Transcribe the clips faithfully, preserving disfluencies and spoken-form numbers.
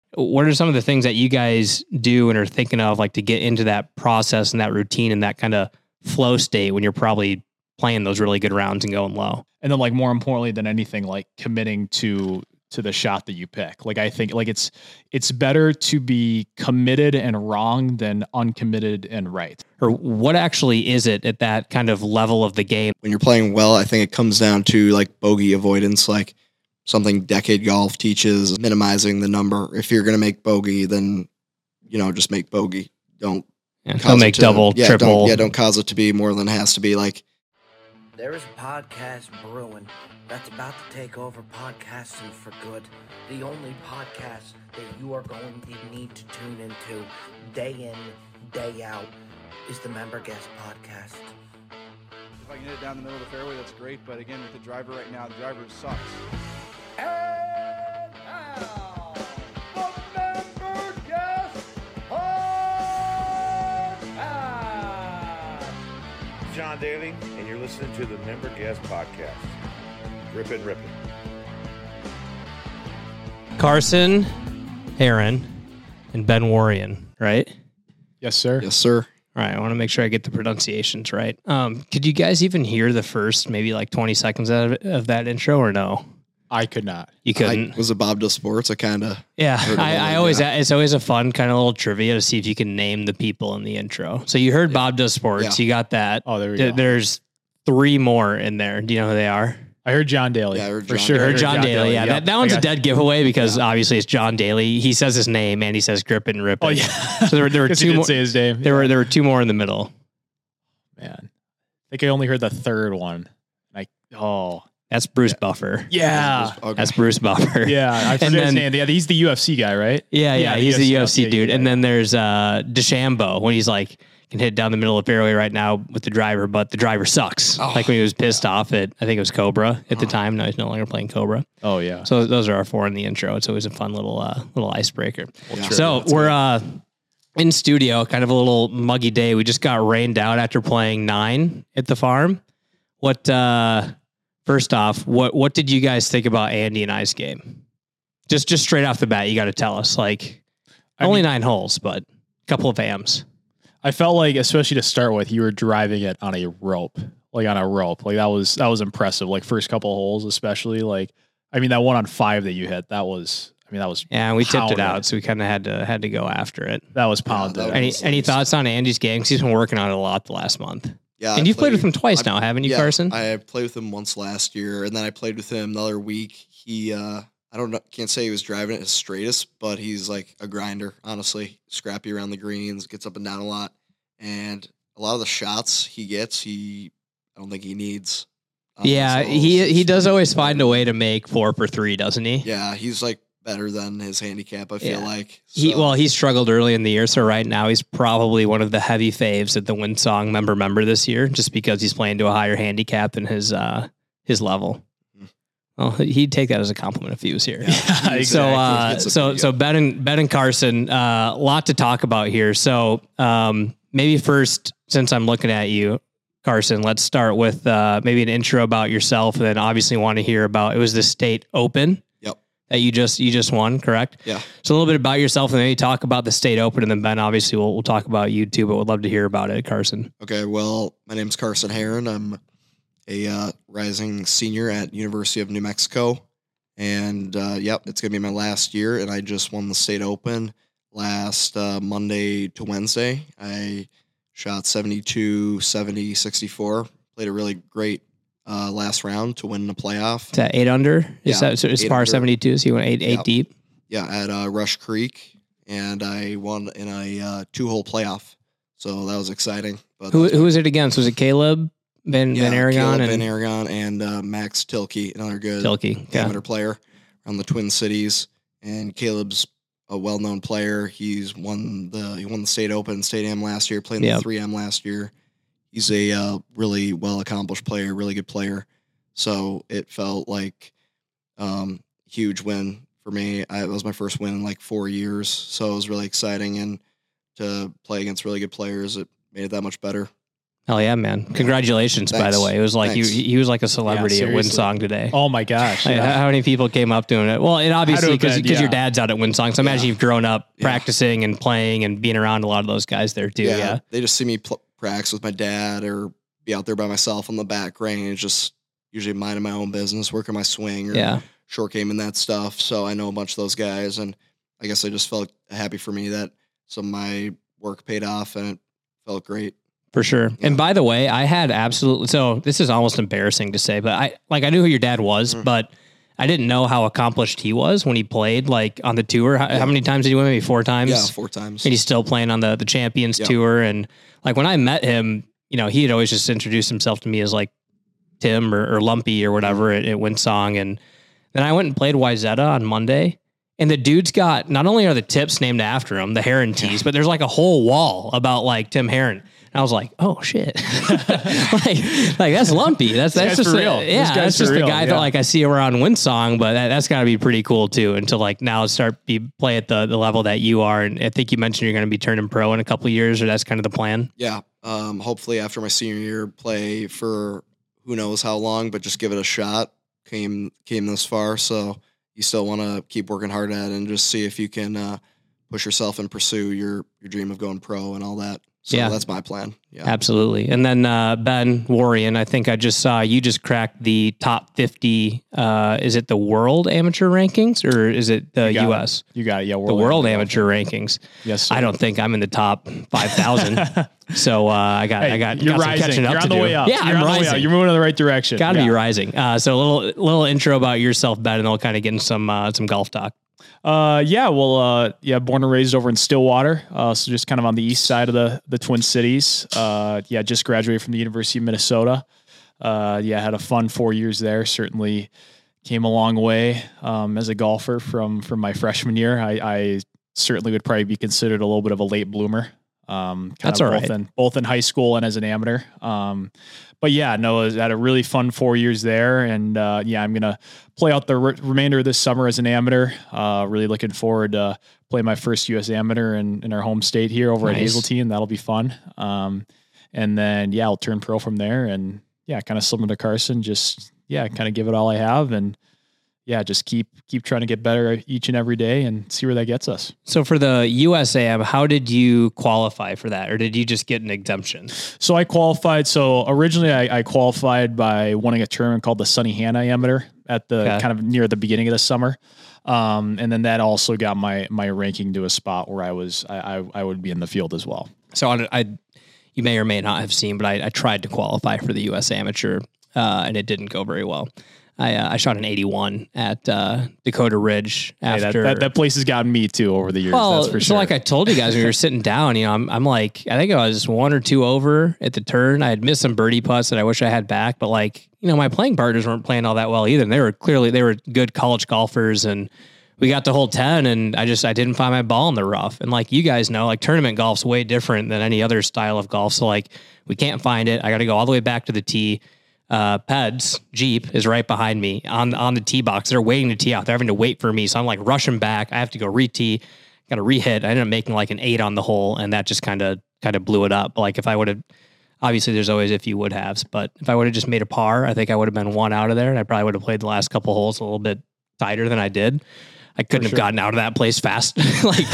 What are some of the things that you guys do and are thinking of, like to get into that process and that routine and that kind of flow state when you're probably playing those really good rounds and going low? And then like more importantly than anything, like committing to to the shot that you pick. Like I think like it's it's better to be committed and wrong than uncommitted and right. Or what actually is it at that kind of level of the game? When you're playing well, I think it comes down to like bogey avoidance, like something Decade Golf teaches, minimizing the number. If you're going to make bogey, then, you know, just make bogey. Don't, yeah, don't make to, double, yeah, triple. Don't, yeah, don't cause it to be more than it has to be. Like, there is a podcast brewing that's about to take over podcasting for good. The only podcast that you are going to need to tune into day in, day out is the Member Guest Podcast. If I can hit it down the middle of the fairway, that's great. But again, with the driver right now, the driver sucks. And now, the Member Guest Podcast. John Daly, and you're listening to the Member Guest Podcast. Rippin', rippin'. Carson, Heron, and Ben Warrian, right? Yes, sir. Yes, sir. All right, I want to make sure I get the pronunciations right. Um, could you guys even hear the first maybe like twenty seconds of, of that intro or no? I could not. You couldn't? I, was it Bob Does Sports? I kind of. Yeah, I, I always, yeah. it's always a fun kind of little trivia to see if you can name the people in the intro. So you heard Bob Does Sports. Yeah. You got that. Oh, there we Th- go. There's three more in there. Do you know who they are? I heard John Daly. Yeah, I heard for John sure. Daly. Or John, John Daly, Daly, yeah. Yep. That, that one's I a got- dead giveaway because Yeah. obviously it's John Daly. He says his name and he says Grippin' and Rippin'. Oh, yeah. So there were, there were Guess he two did more. say his name. There were there were two more in the middle. Man. I think I only heard the third one. Like, oh. That's Bruce Buffer. Yeah. Okay. That's Bruce Buffer. Yeah. I forget And his then- name. Yeah, he's the U F C guy, right? Yeah, yeah, the he's a U F C yeah, dude. yeah, And yeah. then there's uh, DeChambeau when he's like can hit down the middle of the fairway right now with the driver, but the driver sucks. Oh, like when he was pissed off at I think it was Cobra at the time. No, he's no longer playing Cobra. Oh, yeah. So those are our four in the intro. It's always a fun little uh, little icebreaker. Yeah. So we're uh, in studio, kind of a little muggy day. We just got rained out after playing nine at the farm. What? Uh, first off, what what did you guys think about Andy and I's game? Just just straight off the bat, you got to tell us. Like I only mean- nine holes, but a couple of A Ms. I felt like, especially to start with, you were driving it on a rope, like on a rope. Like that was that was impressive. Like first couple of holes, especially. Like I mean, that one on five that you hit, that was. I mean, that was. Yeah, we tipped it pounded. out, so we kind of had to had to go after it. That was pounded. that Any was any nice. thoughts on Andy's game? 'Cause he's been working on it a lot the last month. Yeah, And I you've played with him twice I- now, haven't you, yeah, Carson? I played with him once last year, and then I played with him another week. He, uh, I don't know, can't say he was driving it his straightest, but he's like a grinder, honestly. Scrappy around the greens, gets up and down a lot. And a lot of the shots he gets, he, I don't think he needs. on Yeah, those holes. he he He's- does always find a way to make four for three, doesn't he? Yeah, he's like better than his handicap, I feel Yeah. like. He So, well, he struggled early in the year, so right now he's probably one of the heavy faves at the Winsong member member this year, just because he's playing to a higher handicap than his uh his level. Mm. Well, he'd take that as a compliment if he was here. Yeah, So, exactly. uh, It's a so, pretty so good- Ben and Ben and Carson, a uh, lot to talk about here. So, um, maybe first, since I'm looking at you, Carson, let's start with uh, maybe an intro about yourself, and then obviously want to hear about it was the State Open. Yep. That you just you just won, correct? Yeah. So a little bit about yourself, and then you talk about the State Open, and then Ben, obviously, we'll we'll talk about you too. But would love to hear about it, Carson. Okay, well, my name's Carson Heron. I'm a uh, rising senior at University of New Mexico. And, uh, yep, it's going to be my last year, and I just won the State Open last uh, Monday to Wednesday. I shot seventy-two, seventy, sixty-four. Played a really great uh, last round to win the playoff. Is that eight under? Yeah, Is that so? It's eight par under. seventy-two, so you went eight eight Yep. deep. Yeah, at uh, Rush Creek, and I won in a uh, two-hole playoff. So that was exciting. But Who that's who was it against? Was it Caleb Van Yeah, Van Aragon Caleb and Van Aragon and uh, Max Tilke, another good Tilke? Yeah. amateur player around the Twin Cities. And Caleb's a well-known player. He's won the he won the State Open, State Am last year, played in Yep. the three M last year. He's a uh, really well-accomplished player, really good player. So it felt like um, huge win for me. I, it was my first win in like four years, so it was really exciting. And to play against really good players, it made it that much better. Hell yeah, man! Congratulations, by Thanks. the way. It was like Thanks. he, he was like a celebrity Yeah, at seriously. Winsong today. Oh my gosh. Like, Yeah. how many people came up doing it? Well, and obviously Had to have because been, your yeah. dad's out at Winsong, so I imagine Yeah. you've grown up Yeah. practicing and playing and being around a lot of those guys there too. Yeah, Yeah, they just see me pl- practice with my dad or be out there by myself on the back range, just usually minding my own business, working my swing or yeah. short game and that stuff. So I know a bunch of those guys, and I guess I just felt happy for me that some of my work paid off, and it felt great. For sure. And by the way, I had absolutely, so this is almost embarrassing to say, but I, like, I knew who your dad was, Mm. but I didn't know how accomplished he was when he played, like, on the tour. How, how many times did he win? Maybe four times? Yeah, four times. And he's still playing on the, the Champions Yeah. Tour. And, like, when I met him, you know, he had always just introduced himself to me as, like, Tim or, or Lumpy or whatever at, at Winsong. And then I went and played Wyzetta on Monday. And the dude's got, not only are the tips named after him, the Heron tees, but there's like a whole wall about like Tim Heron. And I was like, oh shit. like, like that's Lumpy. That's, that's guy's just, for a, real. This yeah, guy's that's for just the real, guy yeah. that like I see around Winsong, but that, that's gotta be pretty cool too. And to like now start be play at the, the level that you are. And I think you mentioned you're going to be turning pro in a couple of years, or that's kind of the plan. Yeah. Um, hopefully after my senior year, play for who knows how long, but just give it a shot. Came came this far, so you still want to keep working hard at it and just see if you can uh, push yourself and pursue your your dream of going pro and all that. So Yeah. that's my plan. Yeah. Absolutely. And then uh, Ben Warrion, I think I just saw you just cracked the top fifty. Uh, is it the world amateur rankings or is it the You got U it. S? You got it. Yeah. The world amateur rankings. Yes. Sir. I don't think I'm in the top five thousand. so uh, I got, Hey, I got, you're got some rising. catching up You're to on the do. way up. Yeah, You're I'm on the way rising. up. You're moving in the right direction. Got to yeah. be rising. Uh, so a little, little intro about yourself, Ben, and then we'll kind of get into some, uh, some golf talk. Uh, yeah, well, uh, yeah, born and raised over in Stillwater. Uh, so just kind of on the east side of the, the Twin Cities. Uh, yeah, just graduated from the University of Minnesota. Uh, yeah, had a fun four years there. Certainly came a long way, um, as a golfer from, from my freshman year. I, I certainly would probably be considered a little bit of a late bloomer. Um, kind That's of all both right. in, both in high school and as an amateur. Um, but yeah, no, I had a really fun four years there. And, uh, yeah, I'm going to play out the re- remainder of this summer as an amateur. Uh, really looking forward to play my first U S amateur in, in our home state here over at Nice. Hazeltine. That'll be fun. Um, and then, yeah, I'll turn pro from there and yeah, kind of similar to Carson, just, yeah, kind of give it all I have and yeah, just keep, keep trying to get better each and every day and see where that gets us. So for the U S A M, how did you qualify for that? Or did you just get an exemption? So I qualified. So originally I, I qualified by winning a tournament called the Sunny Hannah Amateur at the Okay. kind of near the beginning of the summer. Um, and then that also got my, my ranking to a spot where I was, I, I, I would be in the field as well. So I, I, you may or may not have seen, but I, I tried to qualify for the U S Amateur, uh, and it didn't go very well. I, uh, I shot an eighty-one at uh, Dakota Ridge Hey, after. that, that, that place has gotten me too over the years. well, that's for so sure. like I told you guys when we were sitting down, you know, I'm, I'm like, I think I was one or two over at the turn. I had missed some birdie putts that I wish I had back, but like, you know, my playing partners weren't playing all that well either. And they were clearly, they were good college golfers, and we got to hole ten, and I just, I didn't find my ball in the rough. And like you guys know, like tournament golf's way different than any other style of golf. So like we can't find it. I got to go all the way back to the tee. Uh, Peds Jeep is right behind me on, on the tee box. They're waiting to tee out. They're having to wait for me. So I'm like rushing back. I have to go re-tee, got to re-hit. I ended up making like an eight on the hole, and that just kind of, kind of blew it up. Like if I would have, obviously there's always if you would haves, but if I would have just made a par, I think I would have been one out of there, and I probably would have played the last couple holes a little bit tighter than I did. I couldn't have sure. gotten out of that place fast, like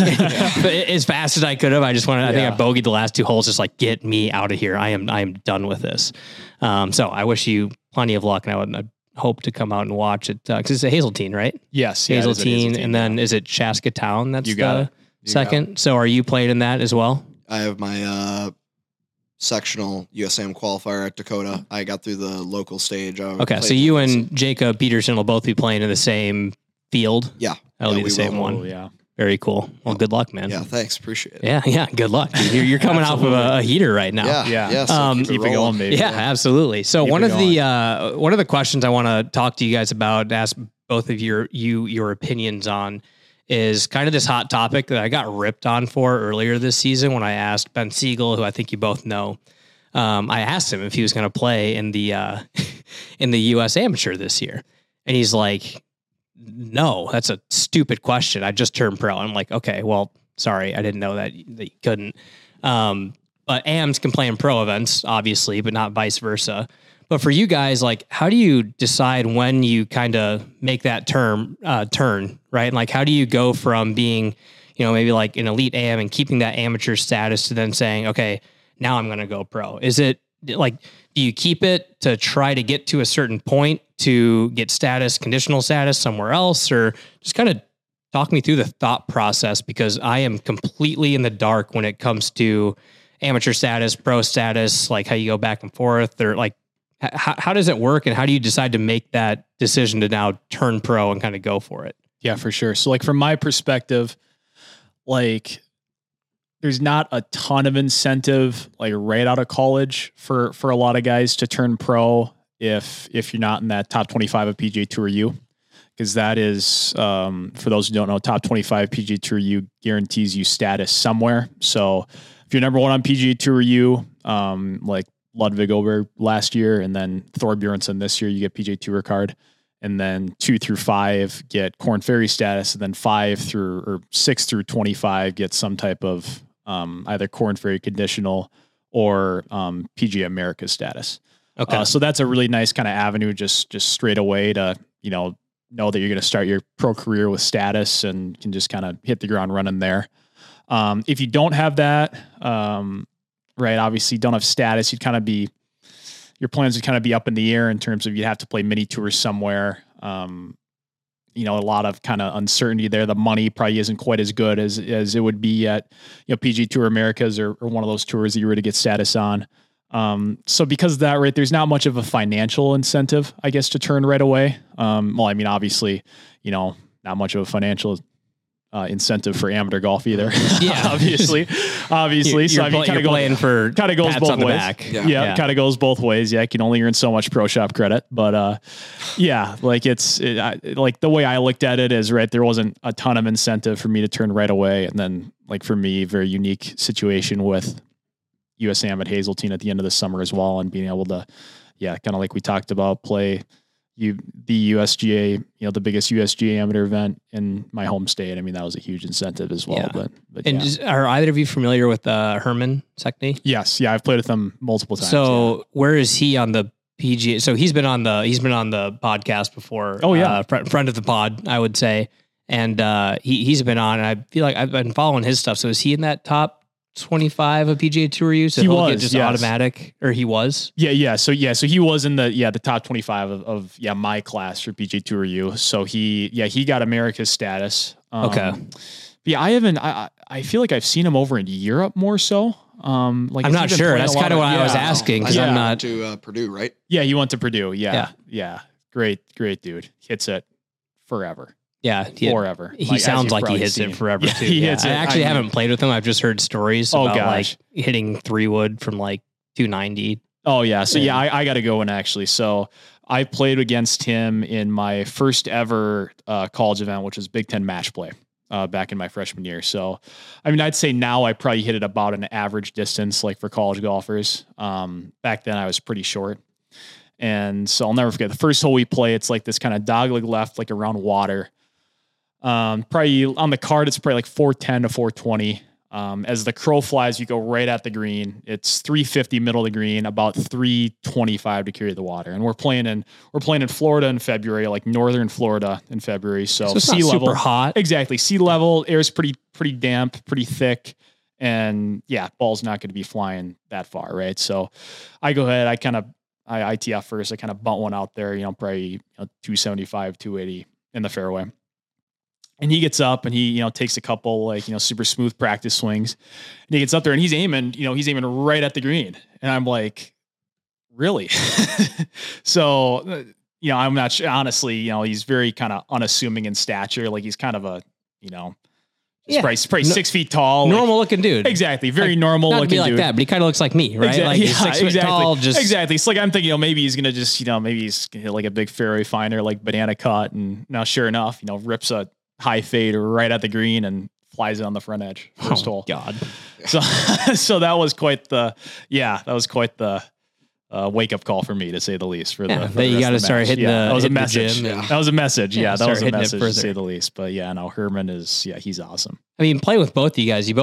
as fast as I could have. I just wanted, I Yeah. think I bogeyed the last two holes, just like get me out of here. I am, I am done with this. Um, so I wish you plenty of luck, and I would I'd hope to come out and watch it because it's a Hazeltine, right? yes, yeah, it is at Hazeltine, Hazeltine, and then yeah. is it Chaska Town? That's You got the it. You got second. So are you playing in that as well? I have my uh, sectional U S A M qualifier at Dakota. I got through the local stage. I Okay, so played you the- and Jacob Peterson will both be playing in the same field. yeah, That'll yeah, be the we same will. one. Oh, yeah. Very cool. Well, good luck, man. Yeah, thanks, appreciate it. Yeah, yeah. Good luck. You're, you're coming off of a, a heater right now. yeah, Yeah. yeah. So Um, keep, Keep it rolling. going, baby. Yeah, absolutely. So Keep one it of the uh, one of the questions I want to talk to you guys about, ask both of your you your opinions on, is kind of this hot topic that I got ripped on for earlier this season when I asked Ben Siegel, who I think you both know. Um, I asked him if he was going to play in the uh, in the U S Amateur this year, and he's like, "No, that's a stupid question. I just turned pro." I'm like, "Okay, well, sorry, I didn't know that that you couldn't." Um, but A Ms can play in pro events, obviously, but not vice versa. But for you guys, like, how do you decide when you kind of make that term uh, turn, right? And like, how do you go from being, you know, maybe like an elite A M and keeping that amateur status to then saying, okay, now I'm going to go pro? Is it like, do you keep it to try to get to a certain point to get status, conditional status somewhere else, or just kind of talk me through the thought process? Because I am completely in the dark when it comes to amateur status, pro status, like how you go back and forth, or like, How, how does it work, and how do you decide to make that decision to now turn pro and kind of go for it? Yeah, for sure. So like from my perspective, like there's not a ton of incentive like right out of college for, for a lot of guys to turn pro if, if you're not in that top twenty-five of P G A Tour U, because that is, um, for those who don't know, top twenty-five P G A Tour U guarantees you status somewhere. So if you're number one on P G A Tour U, um, like Ludwig over last year, and then Thor Bjornsson this year, you get P G A Tour card, and then two through five get Corn Ferry status, and then five through or six through twenty-five get some type of um, either Corn Ferry conditional or um, P G A America status. Okay, uh, so that's a really nice kind of avenue, just just straight away to you know know that you're going to start your pro career with status and can just kind of hit the ground running there. Um, if you don't have that. Um, Right. Obviously don't have status. You'd kind of be, your plans would kind of be up in the air in terms of you'd have to play mini tours somewhere. Um, you know, a lot of kind of uncertainty there. The money probably isn't quite as good as, as it would be at, you know, P G A Tour Americas or, or one of those tours that you were to get status on. Um, so because of that, right, there's not much of a financial incentive, I guess, to turn right away. Um, well, I mean, obviously, you know, not much of a financial Uh, incentive for amateur golf either. Yeah, obviously, obviously. You're, so you're, I mean, play, kind you're of playing for kind of goes pats both on the ways. back. Yeah, Yeah. yeah. kind of goes both ways. Yeah, I can only earn so much pro shop credit, but uh, yeah, like it's it, I, like the way I looked at it is right. There wasn't a ton of incentive for me to turn right away, and then like for me, very unique situation with U S A M at Hazeltine at the end of the summer as well, and being able to, yeah, kind of like we talked about, play. You the U S G A, you know, the biggest U S G A amateur event in my home state. I mean, that was a huge incentive as well. Yeah. But, but And yeah. just, are either of you familiar with uh, Herman Sekney? yes, yeah, I've played with him multiple times. So yeah. where is he on the P G A? So he's been on the he's been on the podcast before. Oh, yeah. uh, fr- friend of the pod, I would say, and uh, he he's been on. And I feel like I've been following his stuff. So is he in that top twenty-five of P G A Tour U? So He he'll was, get just yes. automatic, or he was. Yeah, yeah. So yeah, so he was in the yeah the top twenty-five of, of yeah my class for P G A Tour U. So he yeah he got America's status. Um, Okay. Yeah, I haven't. I I feel like I've seen him over in Europe more so. Um, like I'm has he not been sure. playing That's a lot kind of what I was yeah. asking, because Yeah. I'm not. to uh, Purdue, right? Yeah, he went to Purdue. Yeah, Yeah. yeah, Great, great dude. Hits it forever, Yeah, he, forever. he Like, as sounds you've like he probably hits seen. it forever Yeah, too. he Yeah. hits I it. actually I mean- haven't played with him. I've just heard stories Oh, about gosh. like hitting three wood from like two ninety. Oh yeah. So yeah, And- I, I got to go in actually. So I played against him in my first ever uh, college event, which was Big Ten match play uh, back in my freshman year. So, I mean, I'd say now I probably hit it about an average distance, like for college golfers. Um, back then I was pretty short. And so I'll never forget the first hole we play. It's like this kind of dogleg left, like around water. Um, probably on the card, it's probably like four ten to four twenty. Um, as the crow flies, you go right at the green. It's three fifty middle of the green, about three twenty-five to carry the water. And we're playing in, we're playing in Florida in February, like northern Florida in February. So, So it's sea not level, super hot. exactly. Sea level, air's pretty, pretty damp, pretty thick. And yeah, ball's not going to be flying that far. Right. So I go ahead, I kind of, I I T F first. I kind of bunt one out there, you know, probably you know, two seventy-five, two eighty in the fairway. And he gets up and he, you know, takes a couple like, you know, super smooth practice swings. And he gets up there and he's aiming, you know, he's aiming right at the green. And I'm like, really? So, uh, you know, I'm not sure, honestly, you know, he's very kind of unassuming in stature. Like he's kind of a, you know, Yeah. probably, probably No- six feet tall. like- Normal looking dude. exactly. Very Like, normal Not to looking be like dude. that, but he kind of looks like me, right? Exactly. Like he's Yeah, six foot exactly. tall, just exactly. It's like I'm thinking, you know, maybe he's gonna just, you know, maybe he's gonna hit like a big fairway finder, like banana cut, and now sure enough, you know, rips a high fade right at the green and flies it on the front edge first oh, hole. God. So, so that was quite the, yeah, that was quite the uh, wake up call for me, to say the least. For Yeah, the, for that the you rest got to of the start match. hitting yeah, the that was a hitting the message. gym and- That was a message. Yeah, Yeah, that start was a hitting it message to say further. the least. But yeah, no, Herman is, yeah, he's awesome. I mean, play with both of you guys. You both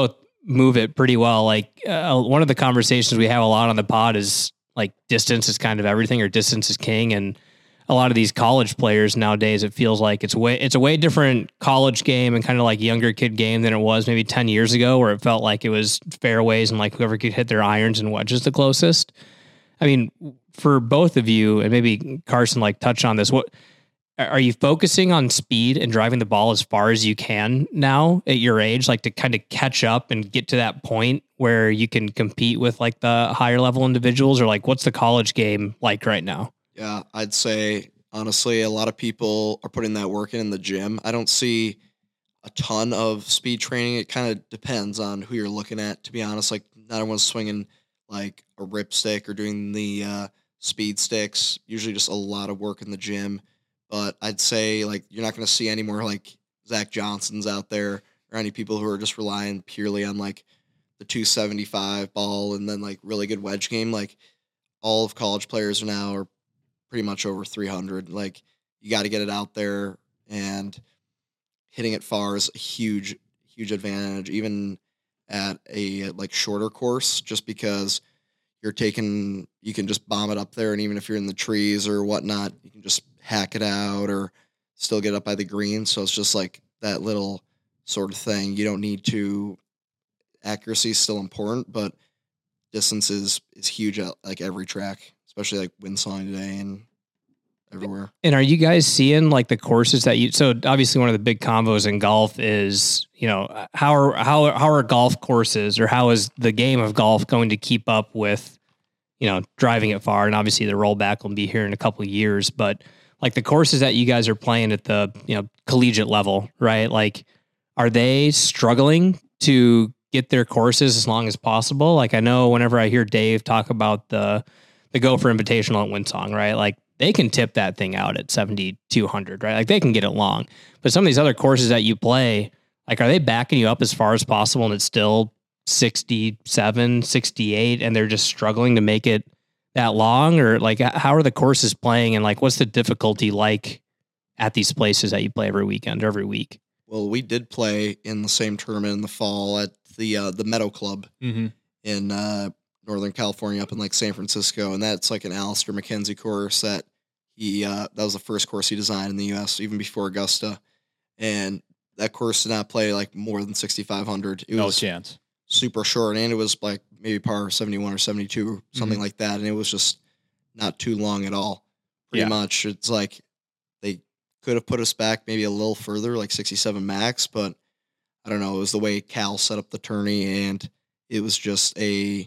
move it pretty well. Like uh, one of the conversations we have a lot on the pod is like distance is kind of everything, or distance is king. And a lot of these college players nowadays, it feels like it's way, it's a way different college game and kind of like younger kid game than it was maybe ten years ago, where it felt like it was fairways and like whoever could hit their irons and wedges the closest. I mean, for both of you, and maybe Carson, like touch on this, what are you focusing on speed and driving the ball as far as you can now at your age, like to kind of catch up and get to that point where you can compete with like the higher level individuals, or like what's the college game like right now? Yeah, I'd say honestly, a lot of people are putting that work in in the gym. I don't see a ton of speed training. It kind of depends on who you're looking at, to be honest. Like not everyone's swinging like a rip stick or doing the uh, speed sticks. Usually just a lot of work in the gym. But I'd say like you're not going to see any more like Zach Johnsons out there, or any people who are just relying purely on like the two seventy-five ball and then like really good wedge game. Like all of college players now are pretty much over three hundred. Like you got to get it out there, and hitting it far is a huge, huge advantage, even at a like shorter course, just because you're taking, you can just bomb it up there. And even if you're in the trees or whatnot, you can just hack it out or still get up by the green. So it's just like that little sort of thing. You don't need to, accuracy is still important, but distance is, is huge at like every track, especially like Windsong today and everywhere. And are you guys seeing like the courses that you, so obviously one of the big combos in golf is, you know, how are, how, how are golf courses, or how is the game of golf going to keep up with, you know, driving it far? And obviously the rollback will be here in a couple of years, but like the courses that you guys are playing at the, you know, collegiate level, right? Like, are they struggling to get their courses as long as possible? Like I know whenever I hear Dave talk about the, the Gopher Invitational at Windsong, right? Like they can tip that thing out at seventy-two hundred, right? Like they can get it long, but some of these other courses that you play, like, are they backing you up as far as possible and it's still sixty-seven, sixty-eight and they're just struggling to make it that long? Or like, how are the courses playing, and like, what's the difficulty like at these places that you play every weekend or every week? Well, we did play in the same tournament in the fall at the, uh, the Meadow Club Mm-hmm. in, uh, Northern California, up in like San Francisco. And that's like an Alistair McKenzie course that he, uh, that was the first course he designed in the U S, even before Augusta. And that course did not play like more than sixty-five hundred. It No was chance. super short, and it was like maybe par seventy-one or seventy-two, something Mhm. like that. And it was just not too long at all. Pretty Yeah. much. It's like they could have put us back maybe a little further, like sixty-seven max, but I don't know. It was the way Cal set up the tourney, and it was just a,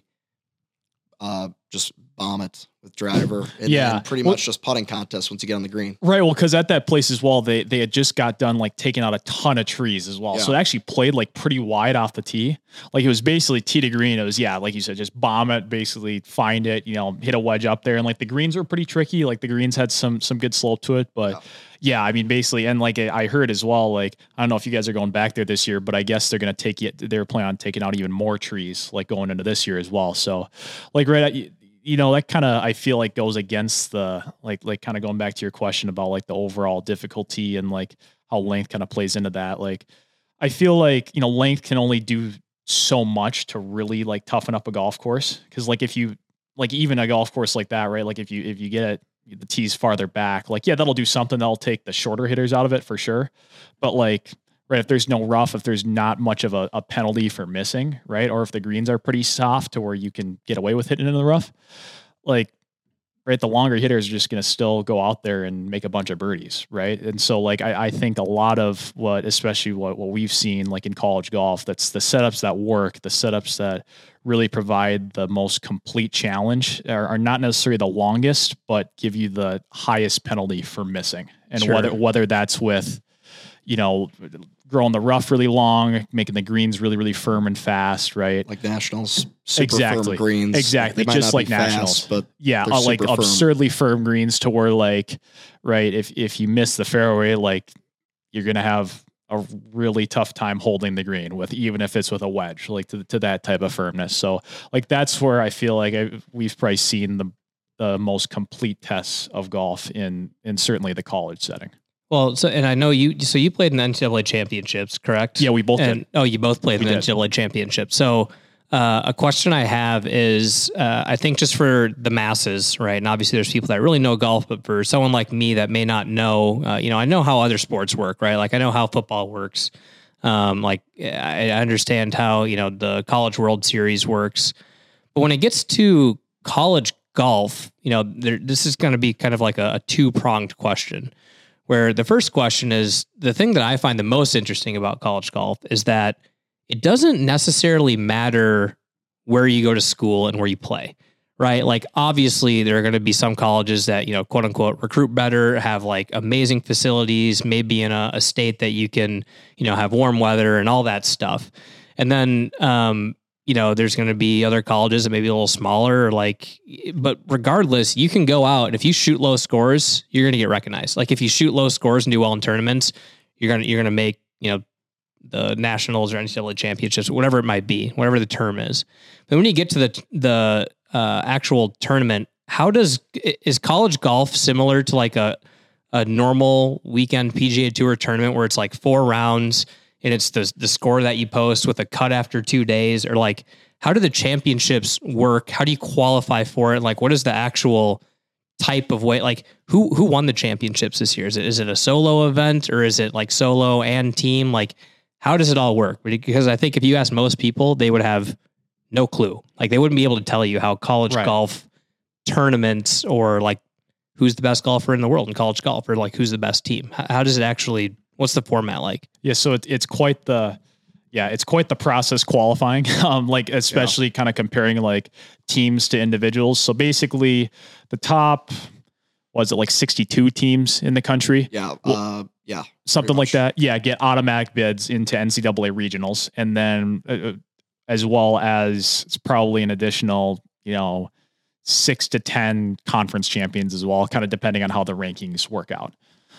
uh, just bomb it with driver. And, Yeah. and pretty Well- much just putting contest once you get on the green. Right. Well, because at that place as well, they they had just got done like taking out a ton of trees as well. So Yeah. it actually played like pretty wide off the tee. Like it was basically tee to green. It was, yeah, like you said, just bomb it, basically find it, you know, hit a wedge up there. And like the greens were pretty tricky. Like the greens had some some good slope to it. But yeah, I mean, basically, and like I heard as well, like, I don't know if you guys are going back there this year, but I guess they're going to take it, they're planning on taking out even more trees, like going into this year as well. So like, right, you, you know, that kind of, I feel like goes against the, like, like kind of going back to your question about like the overall difficulty and like how length kind of plays into that. Like, I feel like, you know, length can only do so much to really like toughen up a golf course. Cause like, if you, like even a golf course like that, right? Like if you, if you get it, the tees farther back, like, yeah, that'll do something. That'll take the shorter hitters out of it for sure. But like, right, if there's no rough, if there's not much of a, a penalty for missing, right, or if the greens are pretty soft to where you can get away with hitting into the rough, like, right, the longer hitters are just going to still go out there and make a bunch of birdies, right? And so, like, I, I think a lot of what, especially what, what we've seen, like in college golf, that's the setups that work, the setups that really provide the most complete challenge are, are not necessarily the longest, but give you the highest penalty for missing. And Sure. whether whether that's with, you know, growing the rough really long, making the greens really, really firm and fast, right? Like Nationals, super Exactly. firm greens. Exactly. They might Just not like be fast, Nationals. but Yeah, they're uh, like super firm. absurdly firm greens to where like, right, if if you miss the fairway, like you're gonna have a really tough time holding the green with, even if it's with a wedge, like to to that type of firmness. So like that's where I feel like I, we've probably seen the the most complete tests of golf in in certainly the college setting. Well, so and I know you. So you played in the N C double A championships, correct? Yeah, we both and, did. Oh, you both played We in the did. N C double A championship. So uh, a question I have is, uh, I think just for the masses, right? And obviously, there's people that really know golf, but for someone like me that may not know, uh, you know, I know how other sports work, right? Like I know how football works. Um, like I I understand how you know the College World Series works, but when it gets to college golf, you know, there, this is going to be kind of like a, a two pronged question. Where the first question is the thing that I find the most interesting about college golf is that it doesn't necessarily matter where you go to school and where you play, right? Like obviously there are going to be some colleges that, you know, quote unquote recruit better, have like amazing facilities, maybe in a, a state that you can, you know, have warm weather and all that stuff. And then, um, you know, there's going to be other colleges that may be a little smaller, like, but regardless, you can go out and if you shoot low scores, you're going to get recognized. Like if you shoot low scores and do well in tournaments, you're going to, you're going to make, you know, the nationals or N C double A championships, whatever it might be, whatever the term is. But when you get to the, the uh, actual tournament, how does, is college golf similar to like a, a normal weekend P G A Tour tournament where it's like four rounds and it's the the score that you post with a cut after two days, or like, how do the championships work? How do you qualify for it? Like, what is the actual type of way? Like, who who won the championships this year? Is it is it a solo event or is it like solo and team? Like, how does it all work? Because I think if you ask most people, they would have no clue. Like, they wouldn't be able to tell you how college Right. golf tournaments or like who's the best golfer in the world in college golf or like who's the best team. How, how does it actually? What's the format like? Yeah, so it, it's quite the, yeah, it's quite the process qualifying. Um, like especially kind of comparing like teams to individuals. So basically, the top, was it like sixty-two teams in the country, Yeah. Uh, yeah. something pretty like much. that? Yeah, get automatic bids into N C double A regionals, and then uh, as well as it's probably an additional, you know, six to ten conference champions as well, kind of depending on how the rankings work out.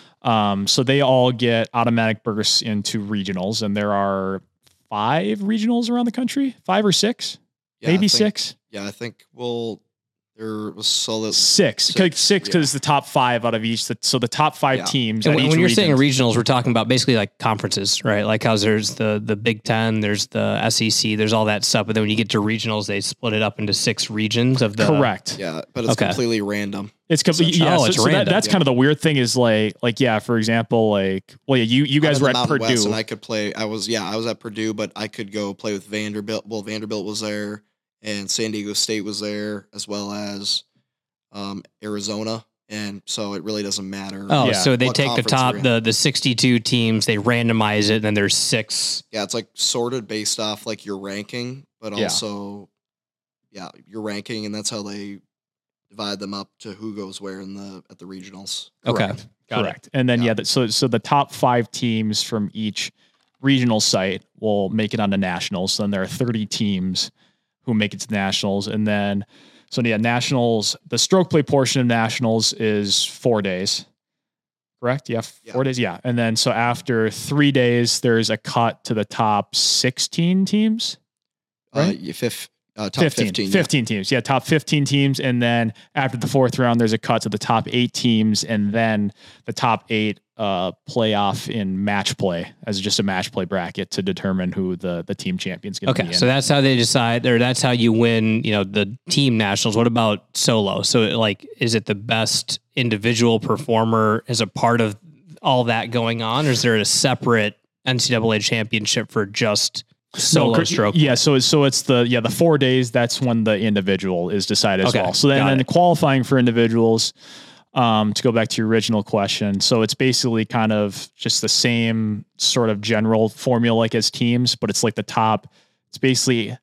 Um, so they all get automatic bursts into regionals, and there are five regionals around the country, five or six, Yeah, I maybe think- six, Yeah, I think we'll. There was so that six, Six, six because yeah. the top five out of each. So the top five Yeah. teams. And at when, each when you're region. saying regionals, we're talking about basically like conferences, right? Like how there's the the Big Ten, there's the S E C, there's all that stuff. But then when you get to regionals, they split it up into six regions of the. correct. Yeah, but it's Okay. completely random. It's completely Essentially. yeah. Oh, so, it's so that, random, that's yeah. kind of the weird thing is like like yeah. For example, like well yeah, you you guys I'm were in the at Mountain West, Purdue. and I could play. I was yeah, I was at Purdue, but I could go play with Vanderbilt. Well, Vanderbilt was there, and San Diego State was there, as well as um, Arizona, and so it really doesn't matter. Oh, Yeah. so they What take the conference top, you're in. the the sixty-two teams, they randomize it, and then there's six. Yeah, it's like sorted based off like your ranking, but Yeah. also yeah, your ranking, and that's how they divide them up to who goes where in the at the regionals. Okay, Correct. got it. Correct. And then Yeah. yeah, that, so so the top five teams from each regional site will make it on the nationals. So then there are thirty teams who make it to nationals, and then so yeah, nationals. The stroke play portion of nationals is four days. Correct. Yeah, four Yeah. days. Yeah, and then so after three days, there's a cut to the top sixteen teams. Uh, Right. you fif- uh, top fifteen, fifteen. yeah. fifteen teams. Yeah, top fifteen teams. And then after the fourth round, there's a cut to the top eight teams. And then the top eight uh, playoff in match play as just a match play bracket to determine who the, the team champion's going to Okay, be in. so that's how they decide, or that's how you win. You know, the team nationals. What about solo? So, like, is it the best individual performer as a part of all that going on, or is there a separate N C double A championship for just solo No, cor- stroke? Yeah, so it's so it's the yeah the four days. That's when the individual is decided as Okay, well. So then, got then it. qualifying for individuals. Um, to go back to your original question, so it's basically kind of just the same sort of general formula like as teams, but it's like the top. It's basically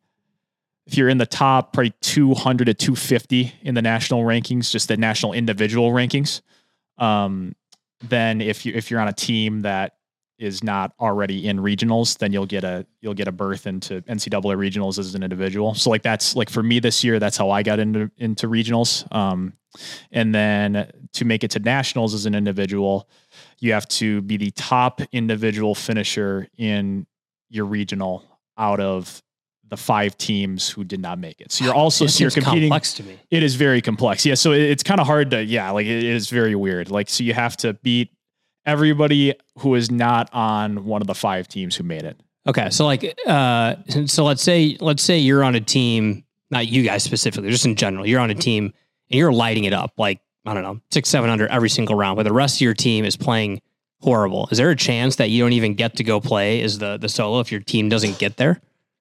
if you're in the top probably two hundred to two fifty in the national rankings, just the national individual rankings. Um, then if you if you're on a team that is not already in regionals, then you'll get a you'll get a berth into N C double A regionals as an individual. So like that's like for me this year, that's how I got into into regionals. Um, and then to make it to nationals as an individual, you have to be the top individual finisher in your regional out of the five teams who did not make it. So you're also It so you're seems competing. complex to me. It is very complex. Yeah. So it- it's kind of hard to, yeah, like it is very weird. Like, so you have to beat Everybody who is not on one of the five teams who made it. Okay. So like, uh, so let's say, let's say you're on a team, not you guys specifically, just in general, you're on a team and you're lighting it up. Like, I don't know, six, seven under every single round, but the rest of your team is playing horrible. Is there a chance that you don't even get to go play as the, the solo if your team doesn't get there?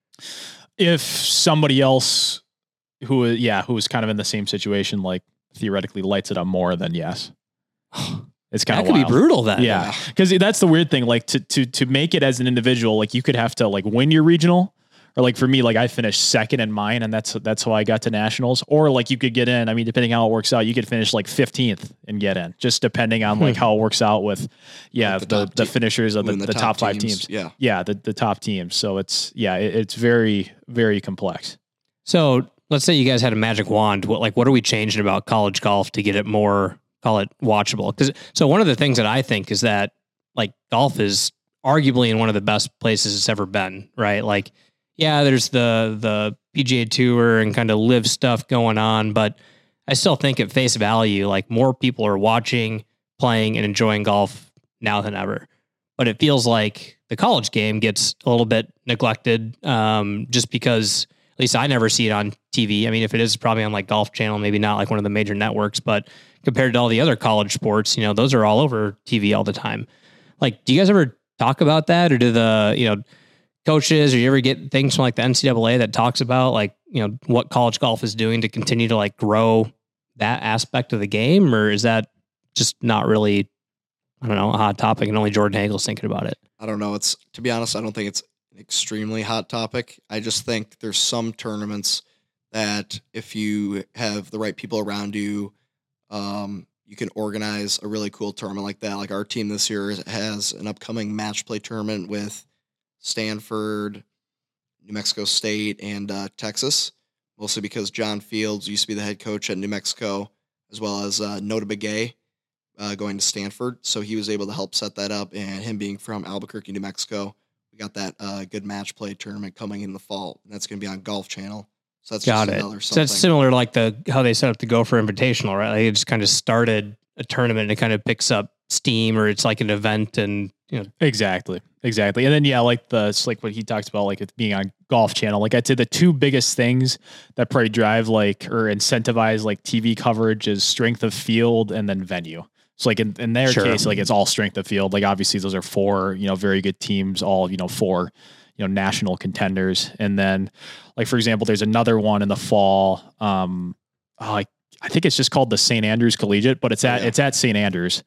If somebody else who, yeah, who is kind of in the same situation, like theoretically lights it up more, then yes. It's kind That of could wild. be brutal then. Yeah. Cause that's the weird thing. Like to, to, to make it as an individual, like you could have to like win your regional, or like for me, like I finished second in mine and that's, that's how I got to nationals, or like you could get in. I mean, depending on how it works out, you could finish like fifteenth and get in, just depending on like how it works out with, yeah, Like the the, top the te- finishers of the, win the, the top, top five teams. teams. Yeah. Yeah. The, the top teams. So it's, yeah, it, it's very, very complex. So let's say you guys had a magic wand. What, like, what are we changing about college golf to get it more, call it watchable? Because so one of the things that I think is that like golf is arguably in one of the best places it's ever been, right? Like, yeah, there's the the P G A Tour and kind of live stuff going on, but I still think at face value, like more people are watching, playing, and enjoying golf now than ever. But it feels like the college game gets a little bit neglected, um, just because at least I never see it on T V. I mean, if it is probably on like Golf Channel, maybe not like one of the major networks, but compared to all the other college sports, you know, those are all over T V all the time. Like, do you guys ever talk about that, or do the, you know, coaches, or you ever get things from like the N C double A that talks about like, you know, what college golf is doing to continue to like grow that aspect of the game? Or is that just not really, I don't know, a hot topic and only Jordan Hagel's thinking about it? I don't know. It's, to be honest, I don't think it's an extremely hot topic. I just think there's some tournaments that if you have the right people around you, um, you can organize a really cool tournament like that. Like our team this year has an upcoming match play tournament with Stanford, New Mexico State, and uh, Texas, mostly because John Fields used to be the head coach at New Mexico, as well as uh, Nota Begay uh, going to Stanford. So he was able to help set that up, and him being from Albuquerque, New Mexico, we got that uh, good match play tournament coming in the fall, and that's going to be on Golf Channel. So that's Got just it. another So something. that's similar to like the how they set up the Gopher Invitational, right? Like it just kind of started a tournament and it kind of picks up steam, or it's like an event, and you know. Exactly. Exactly. And then, yeah, like the, it's like what he talks about, like it being on Golf Channel, like I'd say the two biggest things that probably drive like, or incentivize like T V coverage is strength of field and then venue. So like in, in their Sure. case, like it's all strength of field. Like obviously those are four, you know, very good teams, all, you know, four, you know, national contenders. And then like, for example, there's another one in the fall. Um, oh, I, I think it's just called the Saint Andrews Collegiate, but it's at, yeah. it's at Saint Andrews.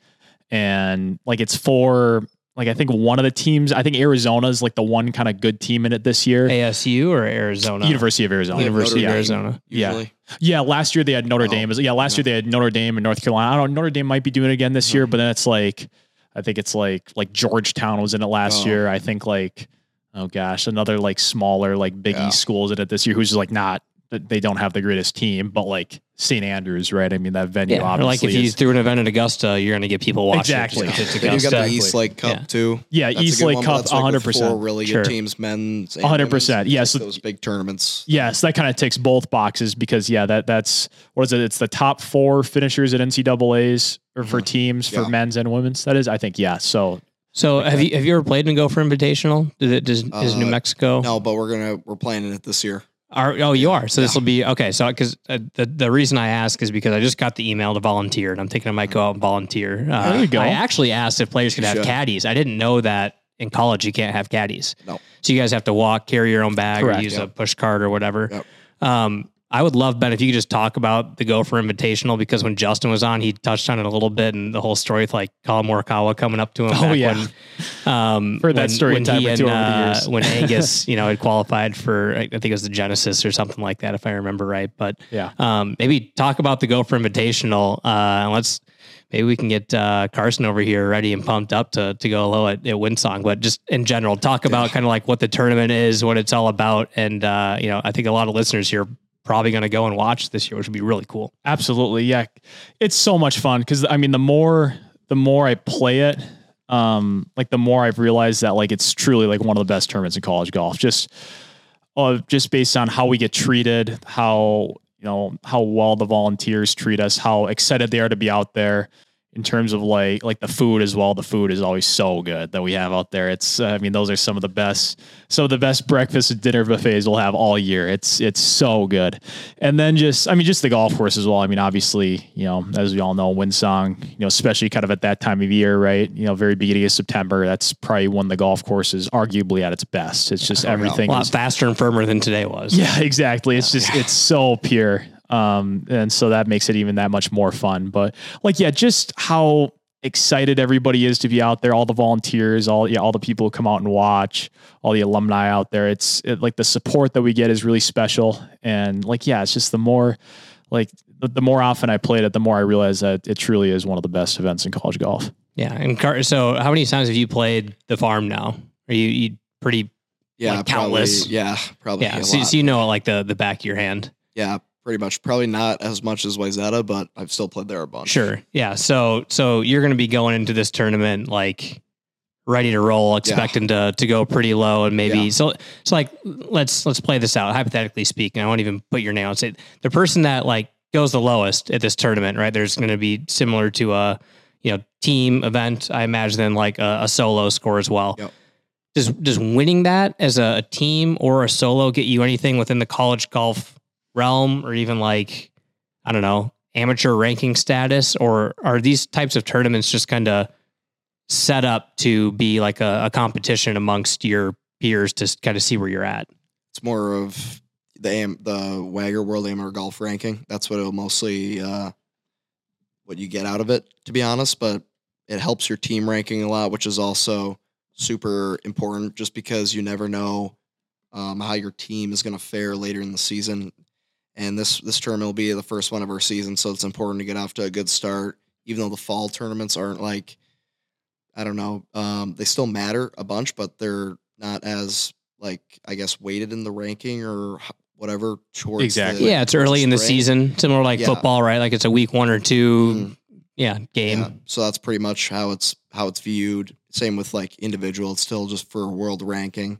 And like, it's for like, I think one of the teams, I think Arizona is like the one kind of good team in it this year. A S U or Arizona? University of Arizona. They have University Notre of Dame, Arizona. Usually. Yeah. Last year they had Notre Oh, Dame. Yeah. Last year they had Notre Dame and North Carolina. I don't know. Notre Dame might be doing it again this year, but then it's like, I think it's like, like Georgetown was in it last Oh. year. I think like, oh gosh, another like smaller, like Big Yeah. East schools in it this year, who's just like not, they don't have the greatest team, but like Saint Andrews, right? I mean, that venue Yeah, or obviously like if you is- through an event at Augusta, you're going to get people watching. Exactly. It just 'cause it's Then you got Augusta. the East Lake Cup Yeah. too. Yeah, That's a East good Lake one, but Cup, that's like with one hundred percent. Four really good Sure. teams, men's, and one hundred percent. women's. Yeah, Like so- those big tournaments. Yes, that kind of ticks both boxes because yeah, that that's what is it? It's the top four finishers at N C double A's or for Mhm. teams for Yeah. men's and women's. That is, I think, yeah. So So have you have you ever played in Gopher Invitational? Did it, does, is New Uh, Mexico? No, but we're gonna we're playing it this year. Are, oh, you are. So this Yeah. will be okay. So because uh, the the reason I ask is because I just got the email to volunteer, and I'm thinking I might go out and volunteer. Uh, There you go. I actually asked if players could You have should. caddies. I didn't know that in college you can't have caddies. No. So you guys have to walk, carry your own bag, Correct. or use a Yep. push cart or whatever. Yep. Um, I would love, Ben, if you could just talk about the Gopher Invitational, because when Justin was on, he touched on it a little bit, and the whole story with like Colin Morikawa coming up to him. Oh, back yeah. When, um, Heard that when- story a when time he or two and, over the uh, years. when Angus, you know, had qualified for, I think it was the Genesis or something like that, if I remember right. But yeah, um, maybe talk about the Gopher Invitational. Uh, and let's maybe we can get uh, Carson over here ready and pumped up to to go low at, at Windsong. But just in general, talk about kind of like what the tournament is, what it's all about, and uh, you know, I think a lot of listeners here probably going to go and watch this year, which would be really cool. absolutely. Yeah, it's so much fun because I mean, the more the more I play it, um, like the more I've realized that like it's truly like one of the best tournaments in college golf. Just, uh, just based on how we get treated, how you know how well the volunteers treat us, how excited they are to be out there. in terms of like like the food as well. The food is always so good that we have out there. It's uh, I mean, those are some of the best some of the best breakfast and dinner buffets we'll have all year. It's it's so good. And then just I mean just the golf course as well. I mean, obviously, you know, as we all know, Windsong, you know, especially kind of at that time of year, right? You know, very beginning of September, that's probably when the golf course is arguably at its best. It's just everything a lot is faster and firmer than today was. Yeah, exactly. It's just it's so pure. Um, and so that makes it even that much more fun. But like, yeah, just how excited everybody is to be out there, all the volunteers, all, yeah, all the people who come out and watch, all the alumni out there. It's it, like the support that we get is really special. And like, yeah, it's just the more like the, the more often I played it, the more I realize that it truly is one of the best events in college golf. Yeah. And Car- so how many times have you played the farm now? Are you, you pretty, Yeah, like, probably. countless? Yeah, probably. yeah. a So, lot. so you know, it like the, the back of your hand. Yeah, pretty much. Probably not as much as Wayzata, but I've still played there a bunch. Sure. Yeah. So, so you're going to be going into this tournament, like ready to roll, expecting to, to go pretty low and maybe, Yeah. so, so like, let's, let's play this out. Hypothetically speaking, I won't even put your name on it. The person that like goes the lowest at this tournament, right? There's going to be similar to a, you know, team event. I imagine then like a, a solo score as well. Yep. Does, does winning that as a, a team or a solo get you anything within the college golf realm, or even like, I don't know, amateur ranking status? Or are these types of tournaments just kind of set up to be like a, a competition amongst your peers to kind of see where you're at? It's more of the Am- the Wagger World Amateur Golf Ranking. That's what it'll mostly uh, what you get out of it, to be honest. But it helps your team ranking a lot, which is also super important, just because you never know um, how your team is going to fare later in the season. And this this tournament will be the first one of our season, so it's important to get off to a good start. Even though the fall tournaments aren't like, I don't know, um, they still matter a bunch, but they're not as like, I guess, weighted in the ranking or h- whatever towards Exactly. the- Yeah, it's towards early in the spring. season, similar like Yeah. football, right? Like it's a week one or two, Mhm. yeah, game. Yeah, so that's pretty much how it's how it's viewed. Same with like individual; it's still just for world ranking,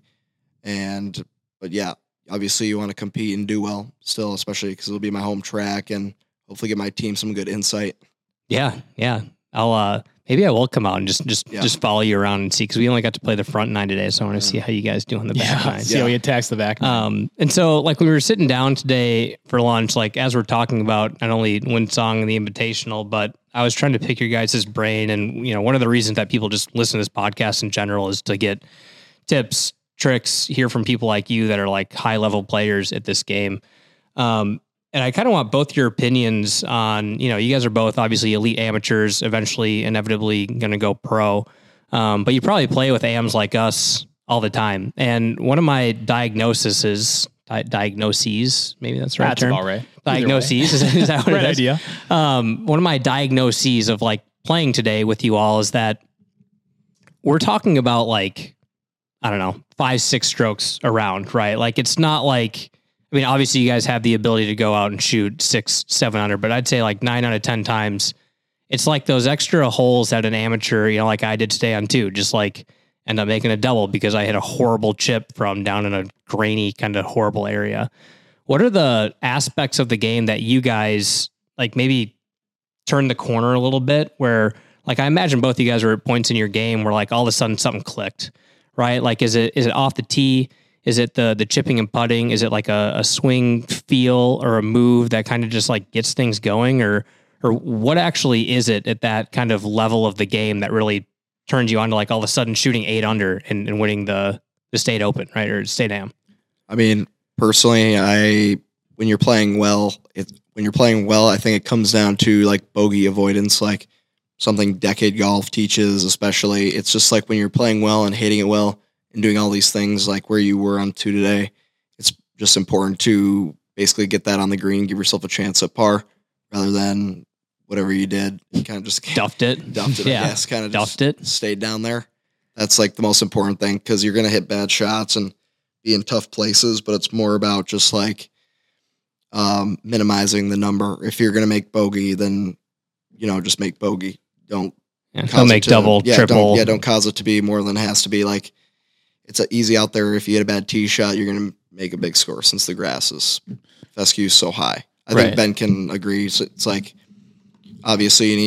and but yeah, obviously you want to compete and do well still, especially because it'll be my home track and hopefully get my team some good insight. Yeah, yeah. I'll uh maybe I will come out and just just Yeah. just follow you around and see, because we only got to play the front nine today, so I want to see how you guys do on the back Yeah. nine. See how he attacks the back. Um, and so like when we were sitting down today for lunch, like as we're talking about not only Windsong and the Invitational, but I was trying to pick your guys' brain. And, you know, one of the reasons that people just listen to this podcast in general is to get tips, tricks, hear from people like you that are like high level players at this game. Um, and I kind of want both your opinions on, you know, you guys are both obviously elite amateurs, eventually inevitably going to go pro. Um, but you probably play with A Ms like us all the time. And one of my diagnoses is di- diagnoses, maybe that's the right That's term. about right. Either way. Diagnoses. Is, is that what Right it is? idea. Um, one of my diagnoses of like playing today with you all is that we're talking about like, I don't know, five, six strokes around, right? Like it's not like, I mean, obviously you guys have the ability to go out and shoot six, seven hundred, but I'd say like nine out of ten times, it's like those extra holes that an amateur, you know, like I did today on two, just like end up making a double because I hit a horrible chip from down in a grainy kind of horrible area. What are the aspects of the game that you guys like maybe turn the corner a little bit where, like, I imagine both of you guys were at points in your game where like all of a sudden something clicked, right? Like, is it, is it off the tee? Is it the, the chipping and putting? Is it like a, a swing feel or a move that kind of just like gets things going, or, or what actually is it at that kind of level of the game that really turns you on to like all of a sudden shooting eight under and, and winning the, the state open, right? Or state am. I mean, personally, I when you're playing well, it when you're playing well, I think it comes down to like bogey avoidance, like something Decade Golf teaches, especially. It's just like when you're playing well and hitting it well and doing all these things like where you were on two today, it's just important to basically get that on the green, give yourself a chance at par rather than whatever you did. You kind of just Duffed it. dumped it, Yeah. I guess, kind of just Duffed it. stayed down there. That's like the most important thing, because you're going to hit bad shots and be in tough places, but it's more about just like um, minimizing the number. If you're going to make bogey, then, you know, just make bogey. Don't Yeah, cause don't it make to- double, yeah, triple. Don't, yeah, don't cause it to be more than it has to be. Like, it's a easy out there. If you hit a bad tee shot, you're going to make a big score since the grass is fescue so high. I Right. think Ben can agree. So it's like, obviously you need your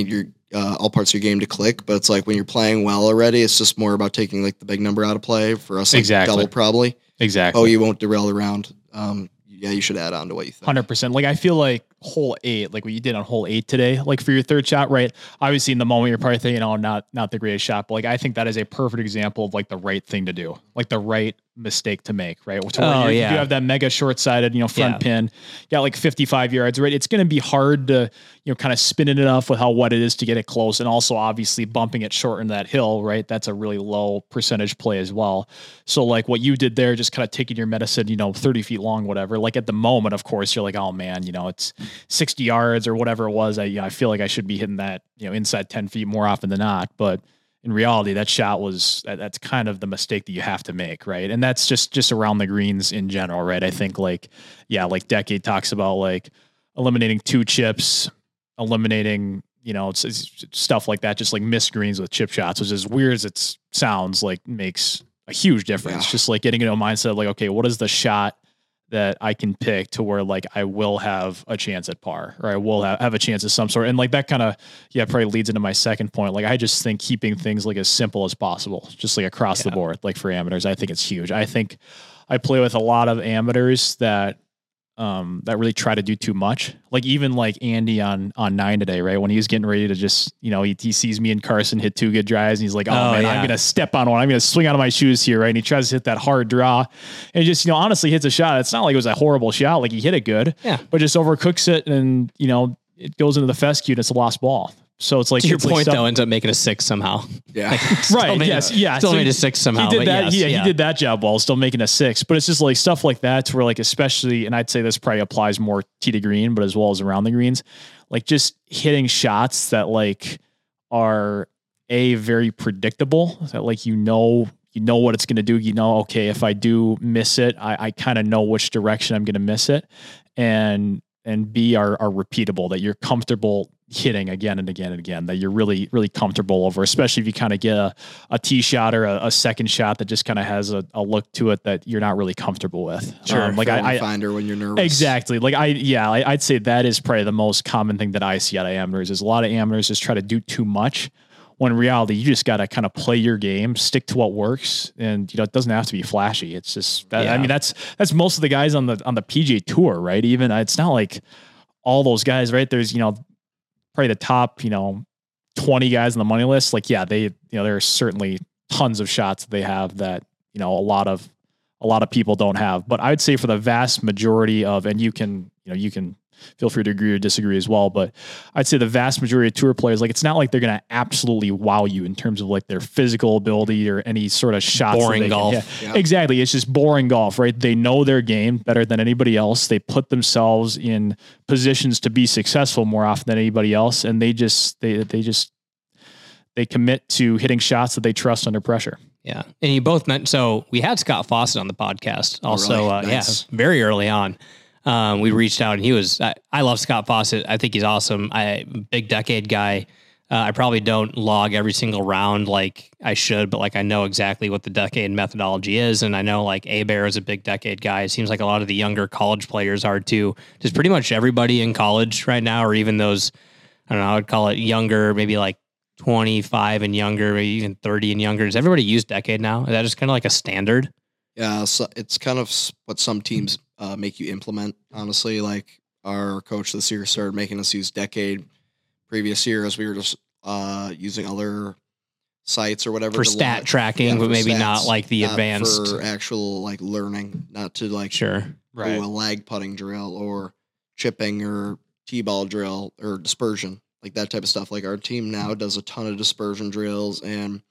uh, all parts of your game to click. But it's like when you're playing well already, it's just more about taking like the big number out of play. For us, like Exactly. double probably. Exactly. Oh, you won't derail the round. Um, yeah, you should add on to what you think. one hundred percent. Like, I feel like hole eight, like what you did on hole eight today, like for your third shot, right? Obviously, in the moment, you're probably thinking, oh, not not the greatest shot. But like, I think that is a perfect example of like the right thing to do, like the right mistake to make, right? To where Oh, you, yeah. you have that mega short-sided, you know, front Yeah. pin, got like fifty-five yards, right? It's going to be hard to, you know, kind of spin it enough with how wet it is to get it close. And also, obviously, bumping it short in that hill, right? That's a really low percentage play as well. So, like what you did there, just kind of taking your medicine, you know, thirty feet long, whatever. Like at the moment, of course, you're like, oh man, you know, it's sixty yards or whatever it was. I, you know, I feel like I should be hitting that, you know, inside ten feet more often than not. But in reality, that shot was, that, that's kind of the mistake that you have to make. Right. And that's just, just around the greens in general. Right. I think like, yeah, like Decade talks about like eliminating two chips, eliminating, you know, it's, it's stuff like that, just like missed greens with chip shots, which is weird as it sounds, like makes a huge difference. Yeah. Just like getting into a mindset of like, okay, what is the shot that I can pick to where like I will have a chance at par, or I will have, have a chance of some sort. And like that kind of, yeah, probably leads into my second point. Like I just think keeping things like as simple as possible, just like across the Yeah. board, like for amateurs, I think it's huge. I think I play with a lot of amateurs that um, that really try to do too much. Like even like Andy on, on nine today, right? When he was getting ready to just, you know, he, he sees me and Carson hit two good drives and he's like, oh, Oh, man, yeah. I'm going to step on one. I'm going to swing out of my shoes here. Right. And he tries to hit that hard draw and just, you know, honestly hits a shot. It's not like it was a horrible shot. Like he hit it good, Yeah. but just overcooks it. And, you know, it goes into the fescue and it's a lost ball. So it's like, To your it's like point, stuff- though, ends up making a six somehow. Yeah. Still Right. made Yes. a- Yeah. Still So made he- a six somehow. He did but that. yes, yeah, yeah. He did that job well, still making a six, but it's just like stuff like that where like, especially, and I'd say this probably applies more tee to green, but as well as around the greens, like just hitting shots that like are a very predictable, that like, you know, you know what it's going to do. You know, okay, if I do miss it, I, I kind of know which direction I'm going to miss it. And, and B are, are repeatable, that you're comfortable hitting again and again and again, that you're really, really comfortable over, especially if you kind of get a, a tee shot or a, a second shot that just kind of has a, a look to it that you're not really comfortable with. Sure. Um, like Fairway I, I finder when you're nervous. exactly. Like I, yeah, I, I'd say that is probably the most common thing that I see out of amateurs is a lot of amateurs just try to do too much. When in reality, you just got to kind of play your game, stick to what works, and you know it doesn't have to be flashy. It's just, that, I Yeah. mean, that's that's most of the guys on the on the P G A Tour, right? Even it's not like all those guys, right? There's you know probably the top you know twenty guys on the money list. Like yeah, they you know there are certainly tons of shots that they have that you know a lot of a lot of people don't have. But I'd say for the vast majority of, and you can you know you can. Feel free to agree or disagree as well. But I'd say the vast majority of tour players, like it's not like they're going to absolutely wow you in terms of like their physical ability or any sort of shots. that Boring they can golf. hit. Yeah. Exactly. It's just boring golf, right? They know their game better than anybody else. They put themselves in positions to be successful more often than anybody else. And they just, they, they just, they commit to hitting shots that they trust under pressure. Yeah. And you both meant, so we had Scott Fawcett on the podcast also. really? Uh, Nice. Yeah. Very early on. Um, we reached out and he was, I, I love Scott Fawcett. I think he's awesome. I big decade guy. Uh, I probably don't log every single round like I should, but like I know exactly what the decade methodology is. And I know like A-Bear is a big decade guy. It seems like a lot of the younger college players are too. Just pretty much everybody in college right now, or even those, I don't know, I would call it younger, maybe like twenty-five and younger, maybe even thirty and younger. Does everybody use decade now? Is that just kind of like a standard? Yeah, so it's kind of s- what some teams uh, make you implement. Honestly, like our coach this year started making us use decade. Previous years, we were just uh, using other sites or whatever For to stat learn- tracking, yeah, but for maybe not stats, like the not advanced. for actual like learning, not to like Sure. do a lag putting drill or chipping or t-ball drill or dispersion, like that type of stuff. Like our team now does a ton of dispersion drills, and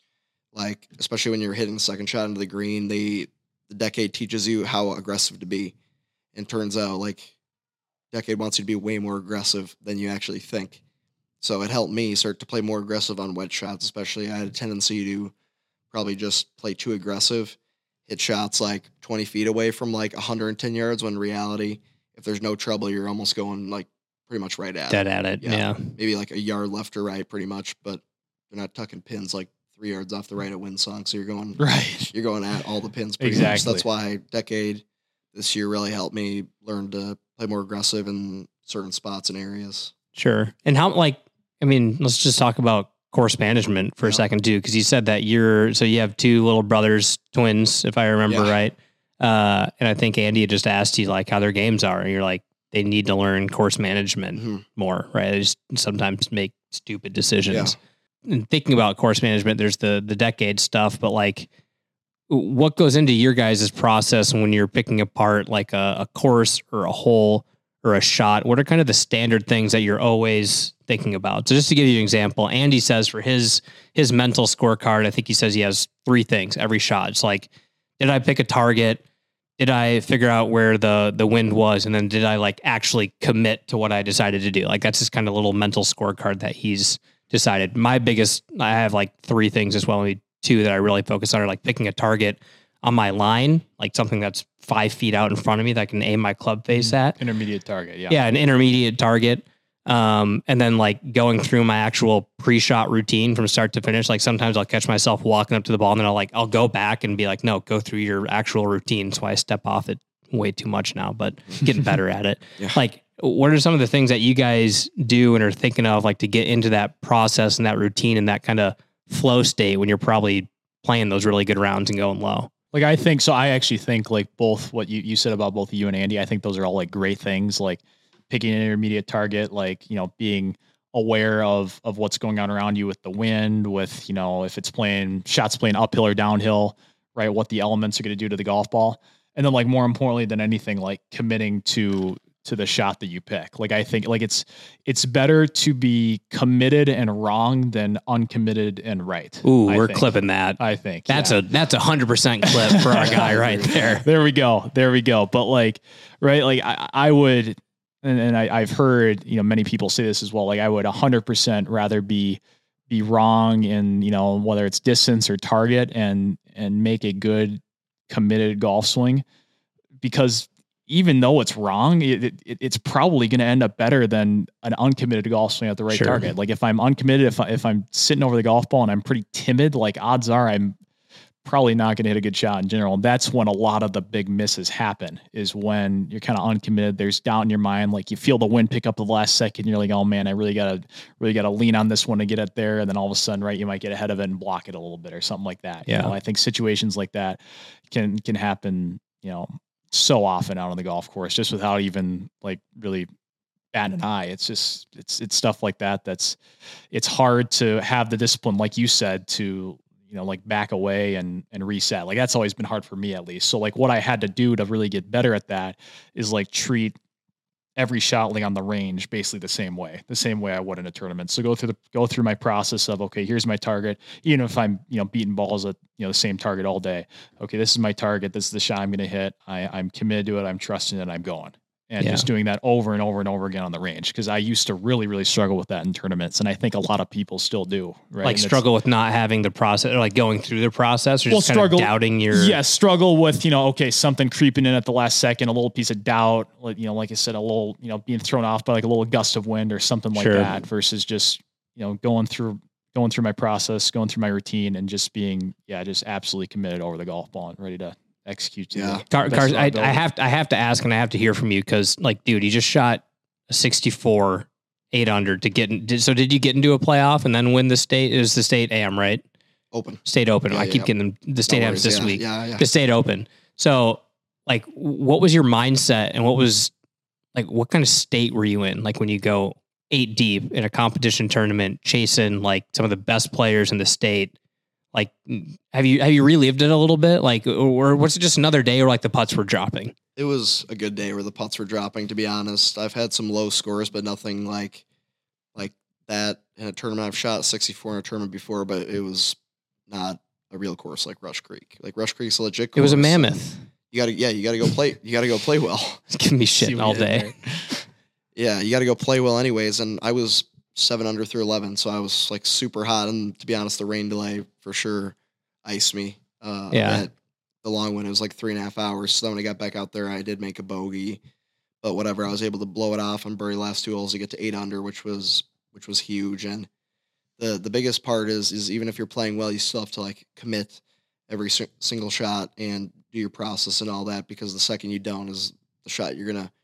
like especially when you're hitting the second shot into the green, they the decade teaches you how aggressive to be. And turns out like decade wants you to be way more aggressive than you actually think. So it helped me start to play more aggressive on wedge shots, especially I had a tendency to probably just play too aggressive, hit shots like twenty feet away from like one hundred ten yards, when in reality, if there's no trouble, you're almost going like pretty much right at Dead it. at it. Yeah. Yeah. Maybe like a yard left or right pretty much, but they're not tucking pins like three yards off the right at Windsong. So you're going, Right. you're going at all the pins pretty much. Exactly. That's why decade this year really helped me learn to play more aggressive in certain spots and areas. Sure. And how, like, I mean, let's just talk about course management for Yeah. a second too, because you said that you're so you have two little brothers, twins, if I remember Yeah. right. Uh, and I think Andy had just asked you like how their games are, and you're like, they need to learn course management Mhm. more, right? They just sometimes make stupid decisions. And thinking about course management, there's the the decade stuff, but like, what goes into your guys' process when you're picking apart like a, a course or a hole or a shot? What are kind of the standard things that you're always thinking about? So just to give you an example, Andy says for his his mental scorecard, I think he says he has three things every shot. It's like, did I pick a target? Did I figure out where the the wind was? And then did I like actually commit to what I decided to do? Like that's just kind of little mental scorecard that he's decided. My biggest, I have like three things as well. Maybe two that I really focus on are like picking a target on my line, like something that's five feet out in front of me that I can aim my club face at. Intermediate target. Yeah. Yeah, an intermediate target. Um, and then like going through my actual pre-shot routine from start to finish. Like sometimes I'll catch myself walking up to the ball and then I'll like, I'll go back and be like, no, go through your actual routine. So I step off it way too much now, but getting better at it. Yeah. Like, what are some of the things that you guys do and are thinking of like to get into that process and that routine and that kind of flow state when you're probably playing those really good rounds and going low? Like I think so. I actually think like both what you, you said about both you and Andy, I think those are all like great things, like picking an intermediate target, like, you know, being aware of, of what's going on around you with the wind, with, you know, if it's playing shots playing uphill or downhill, right. What the elements are going to do to the golf ball. And then like more importantly than anything, like committing to, to the shot that you pick. Like, I think like it's, it's better to be committed and wrong than uncommitted and right. Ooh, I we're think. clipping that. I think That's yeah. a, that's a hundred percent clip for our guy right there. There we go. There we go. But like, right. Like I, I would, and, and I, I've heard, you know, many people say this as well. Like I would a hundred percent rather be, be wrong in, you know, whether it's distance or target and, and make a good committed golf swing, because even though it's wrong, it, it, it's probably going to end up better than an uncommitted golf swing at the right Sure. target. Like if I'm uncommitted, if I, if I'm sitting over the golf ball and I'm pretty timid, like odds are I'm probably not going to hit a good shot in general. And that's when a lot of the big misses happen, is when you're kind of uncommitted. There's doubt in your mind. Like you feel the wind pick up the last second. You're like, oh man, I really gotta, really gotta lean on this one to get it there. And then all of a sudden, right, you might get ahead of it and block it a little bit or something like that. Yeah. You know, I think situations like that can, can happen, you know, so often out on the golf course, just without even like really batting an eye. It's just, it's, it's stuff like that. That's, it's hard to have the discipline, like you said, to, you know, like back away and, and reset. Like that's always been hard for me at least. So like what I had to do to really get better at that is like treat every shot like on the range basically the same way, the same way I would in a tournament. So go through the, go through my process of, okay, here's my target. Even if I'm, you know, beating balls at, you know, the same target all day. Okay, this is my target. This is the shot I'm going to hit. I, I'm committed to it. I'm trusting it. I'm going. And Yeah. just doing that over and over and over again on the range. Cause I used to really, really struggle with that in tournaments. And I think a lot of people still do, right? Like And it's- struggle with not having the process or like going through the process or Well, just kind struggle- of doubting your, Yeah, struggle with, you know, okay, something creeping in at the last second, a little piece of doubt, like, you know, like I said, a little, you know, being thrown off by like a little gust of wind or something like Sure. that, versus just, you know, going through, going through my process, going through my routine and just being, yeah, just absolutely committed over the golf ball and ready to execute. To Yeah. the Car, best Car, of our I, I ability. have to, I have to ask and I have to hear from you because, like, dude, you just shot a sixty-four eight under to get in. Did, so did you get into a playoff and then win the state? It was the state A M, right? Open. State Open. Yeah, I yeah, keep yeah. getting them the state No A Ms worries. this yeah, week. Yeah, yeah. The state Open. So, like, what was your mindset and what was like, what kind of state were you in? Like when you go eight deep in a competition tournament, chasing like some of the best players in the state. Like, have you have you relived it a little bit? Like, or was it just another day where like the putts were dropping? It was a good day where the putts were dropping, to be honest. I've had some low scores, but nothing like like that in a tournament. I've shot sixty-four in a tournament before, but it was not a real course like Rush Creek. Like Rush Creek's a legit course. It was a mammoth. You gotta yeah, you gotta go play you gotta go play well. It's giving me shit See what all you did day. there. Yeah, you gotta go play well anyways. And I was seven under through eleven, so I was like super hot. And to be honest, the rain delay for sure iced me. Uh Yeah. at the long one, it was like three and a half hours. So then when I got back out there, I did make a bogey. But whatever, I was able to blow it off on birdie last two holes to get to eight under, which was which was huge. And the the biggest part is is even if you're playing well, you still have to like commit every si- single shot and do your process and all that, because the second you don't is the shot you're gonna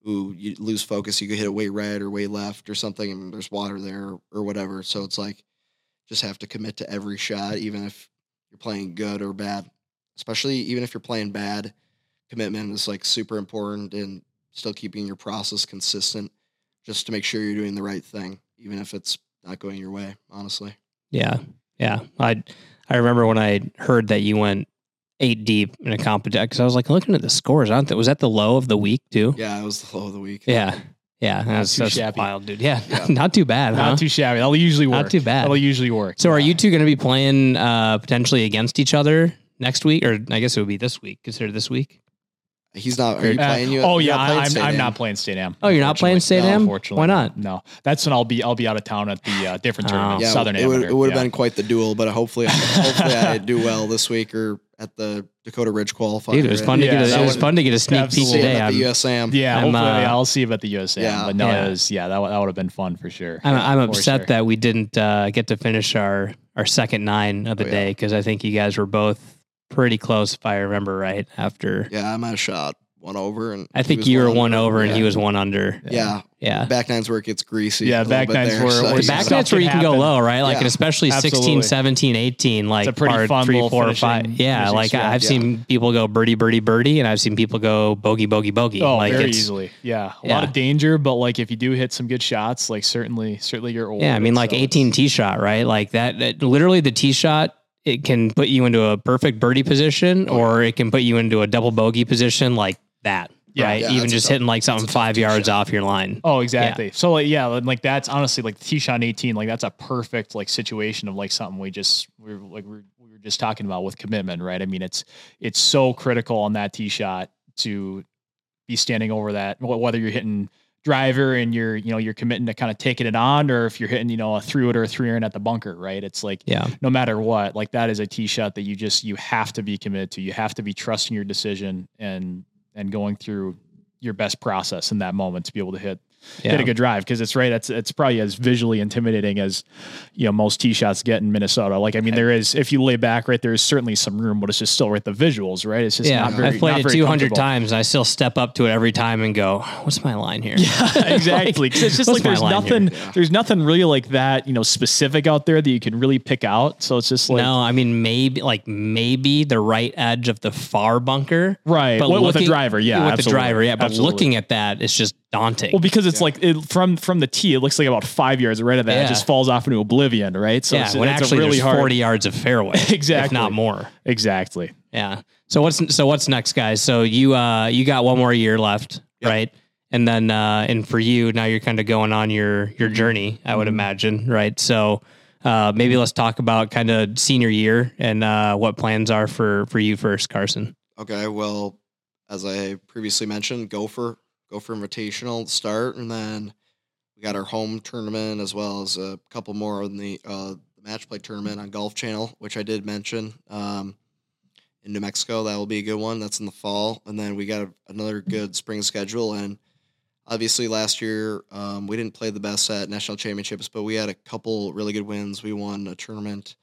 ooh, you lose focus, you could hit it way right or way left or something, and there's water there or, or whatever. So it's like just have to commit to every shot, even if you're playing good or bad. Especially even if you're playing bad, commitment is like super important, and still keeping your process consistent just to make sure you're doing the right thing, even if it's not going your way, honestly. Yeah. Yeah. I I remember when I heard that you went eight deep in a competition, because I was like looking at the scores. I don't think, was that the low of the week too? Yeah, it was the low of the week. Yeah. Yeah. That's, too that's shabby. wild, dude. Yeah. Yeah. Not too bad, Not huh? too shabby. That'll usually work. Not too bad. That'll usually work. So are Yeah. you two going to be playing uh, potentially against each other next week? Or I guess it would be this week. Consider this week. He's not. Are you Uh, playing? You? oh you're yeah, not playing I'm, State I'm Am? not playing State Am. Oh, you're not playing unfortunately. State No, Am? Unfortunately, Why not? No, that's when I'll be. I'll be out of town at the uh, different Oh. tournament, Yeah, Southern it would, Amateur. it would have yeah. been quite the duel, but hopefully, hopefully I do well this week or at the Dakota Ridge qualifier. Dude, it was fun to Yeah, get a, that it was would- fun to get a sneak peek absolutely. today. at I'm, the U S A M. Yeah, I'm, hopefully uh, yeah, I'll see you at the U S A M. Yeah. but no, Yeah. it was yeah that would- that would have been fun for sure. I'm, I'm For upset sure. that we didn't uh, get to finish our, our second nine of the Oh, yeah. day, because I think you guys were both pretty close, if I remember right, after. Yeah, I might have shot one over, and I he think was you were one one over and Yeah. he was one under. Yeah, Yeah. back nines where it gets greasy. Yeah, a little back bit nines there, where- so where The you back stuff nets where you can go happen. low, right? Like, Yeah. and especially Absolutely. sixteen, seventeen, eighteen, like It's a pretty par fun three, little four, finishing- five. Yeah. finishing Like stretch, I've yeah. seen people go birdie, birdie, birdie, and I've seen people go bogey, bogey, bogey. Oh, like very it's, easily. Yeah, a Yeah. lot of danger, but like if you do hit some good shots, like certainly, certainly you're old. Yeah. I mean, like so it's- eighteen tee shot, right? Like that, that literally the tee shot, it can put you into a perfect birdie position, or it can put you into a double bogey position like that. Yeah. Right. Yeah, Even that's a just tough- hitting like that's something a tough five tee yards shot. off your line. Oh, exactly. So like, yeah, like that's honestly like the tee shot in eighteen, like that's a perfect like situation of like something we just we were like we were, we were just talking about with commitment, right? I mean, it's it's so critical on that tee shot to be standing over that, wh- whether you're hitting driver and you're you know you're committing to kind of taking it on, or if you're hitting you know a three wood or a three iron at the bunker, right? It's like Yeah. no matter what, like that is a tee shot that you just you have to be committed to. You have to be trusting your decision and and going through your best process in that moment to be able to hit Yeah. hit a good drive, because it's right. That's it's probably as visually intimidating as you know most tee shots get in Minnesota. Like I mean, there is if you lay back, right, there is certainly some room, but it's just still right the visuals, right? It's just Yeah, not very. I've played not it very two hundred comfortable. times. And I still step up to it every time and go, "What's my line here?" Yeah, exactly. 'Cause it's just What's like there's my line nothing, here? Yeah. there's nothing really like that, you know, specific out there that you can really pick out. So it's just like no, I mean maybe like maybe the right edge of the far bunker, right but with, with a looking- driver, yeah, with absolutely. the driver, yeah. But Absolutely. looking at that, it's just daunting. Well, because it's like it, from from the tee, it looks like about five yards right of that. Yeah. It just falls off into oblivion, right? So yeah, it's, when it's actually a really there's hard. forty yards of fairway, Exactly. if not more. Exactly. Yeah. So what's so what's next, guys? So you uh you got one more year left, Yep. right? And then uh and for you now you're kind of going on your your journey, I would Mhm. imagine, right? So uh maybe let's talk about kind of senior year and uh what plans are for for you first, Carson. Okay, well, as I previously mentioned, Gopher, Gopher Invitational to start, and then we got our home tournament as well as a couple more in the uh, match play tournament on Golf Channel, which I did mention um, in New Mexico. That will be a good one. That's in the fall, and then we got a, another good spring schedule. And obviously, last year um, we didn't play the best at national championships, but we had a couple really good wins. We won a tournament,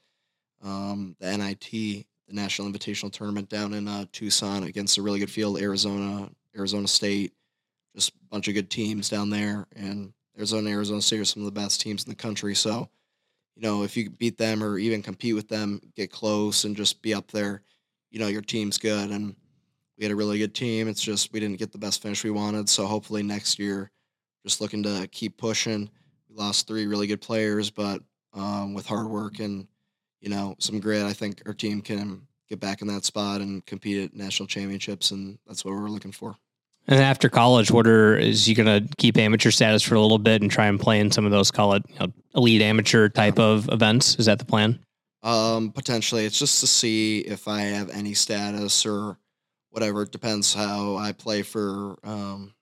um, the N I T. The National Invitational Tournament down in uh, Tucson against a really good field, Arizona, Arizona State, just a bunch of good teams down there. And Arizona, Arizona State are some of the best teams in the country. So, you know, if you beat them or even compete with them, get close and just be up there, you know, your team's good. And we had a really good team. It's just we didn't get the best finish we wanted. So hopefully next year, just looking to keep pushing. We lost three really good players, but um, with hard work and you know, some grit, I think our team can get back in that spot and compete at national championships, and that's what we're looking for. And then after college, what are is you gonna keep amateur status for a little bit and try and play in some of those call it you know, elite amateur type of events? Is that the plan? Um, potentially, it's just to see if I have any status or whatever. It depends how I play for um,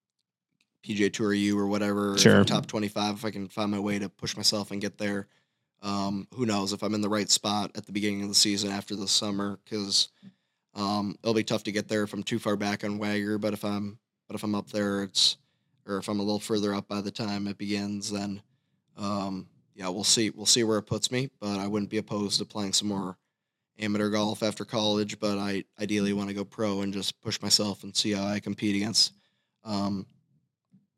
P G A Tour U or whatever. Sure. If I'm top twenty-five, if I can find my way to push myself and get there. Um, who knows if I'm in the right spot at the beginning of the season after the summer, because um, it'll be tough to get there if I'm too far back on Wagger. But if I'm but if I'm up there, it's or if I'm a little further up by the time it begins, then um, yeah, we'll see. We'll see where it puts me. But I wouldn't be opposed to playing some more amateur golf after college. But I ideally want to go pro and just push myself and see how I compete against um,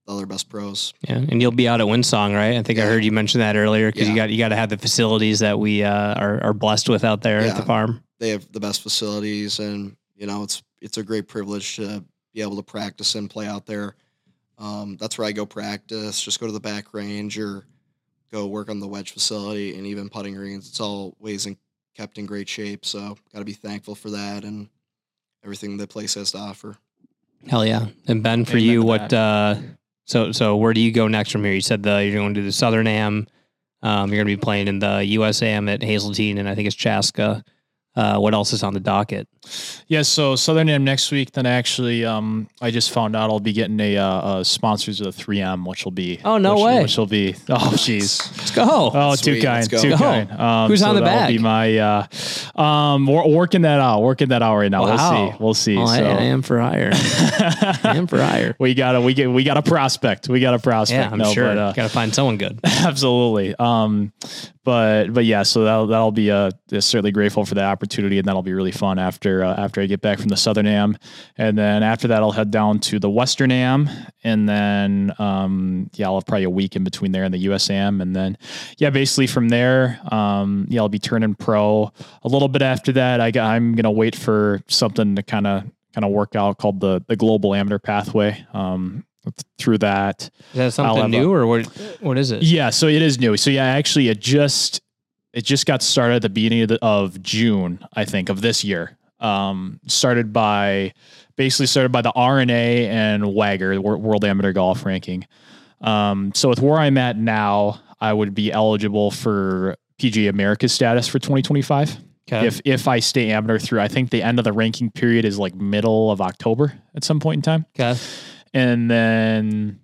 the other best pros. Yeah, and you'll be out at Windsong, right? I think I Yeah. heard you mention that earlier because Yeah. you got you got to have the facilities that we uh, are are blessed with out there at the Yeah. farm. They have the best facilities, and you know it's it's a great privilege to be able to practice and play out there. Um, that's where I go practice. Just go to the back range or go work on the wedge facility and even putting greens. It's always in, kept in great shape. So got to be thankful for that and everything the place has to offer. Hell yeah! And Ben, for Amen you, to what? Uh, so so where do you go next from here? You said the you're going to do the Southern Am. Um, you're going to be playing in the U S Am at Hazeltine, and I think it's Chaska. Uh, what else is on the docket? Yeah, so Southern Am next week. Then actually, um, I just found out I'll be getting a, uh, uh sponsors of the three M, which will be Oh, no which, way. which will be oh jeez Let's go. oh Sweet, too kind let's go. too Go. kind. Um, Who's so on the that'll bag? Be my uh, um, we're working that out, working that out right now. Wow. We'll see, we'll see. Oh, so. hey, I am for hire. I am for hire. we got a we get we got a prospect. We got a prospect. Yeah, I'm no, sure. But, uh, Got to find someone good. absolutely. Um, but but yeah, so that'll that'll be uh certainly grateful for the opportunity, and that'll be really fun after uh, after I get back from the Southern Am, and then after that I'll head down to the Western Am, and then um yeah I'll have probably a week in between there and the U S Am, and then yeah basically from there um yeah I'll be turning pro a little bit after that. I got, I'm gonna wait for something to kind of kind of work out called the the Global Amateur Pathway. Um, through that. Is that I'll something have new a- or what? What is it? Yeah, so it is new. So yeah, actually, it just it just got started at the beginning of, the, of June, I think, of this year. Um, started by basically started by the R N A and WAGR, the Wor- World Amateur Golf Ranking. Um, so with where I'm at now, I would be eligible for P G A America status for twenty twenty-five. Okay. If if I stay amateur through, I think the end of the ranking period is like middle of October at some point in time. Okay. And then,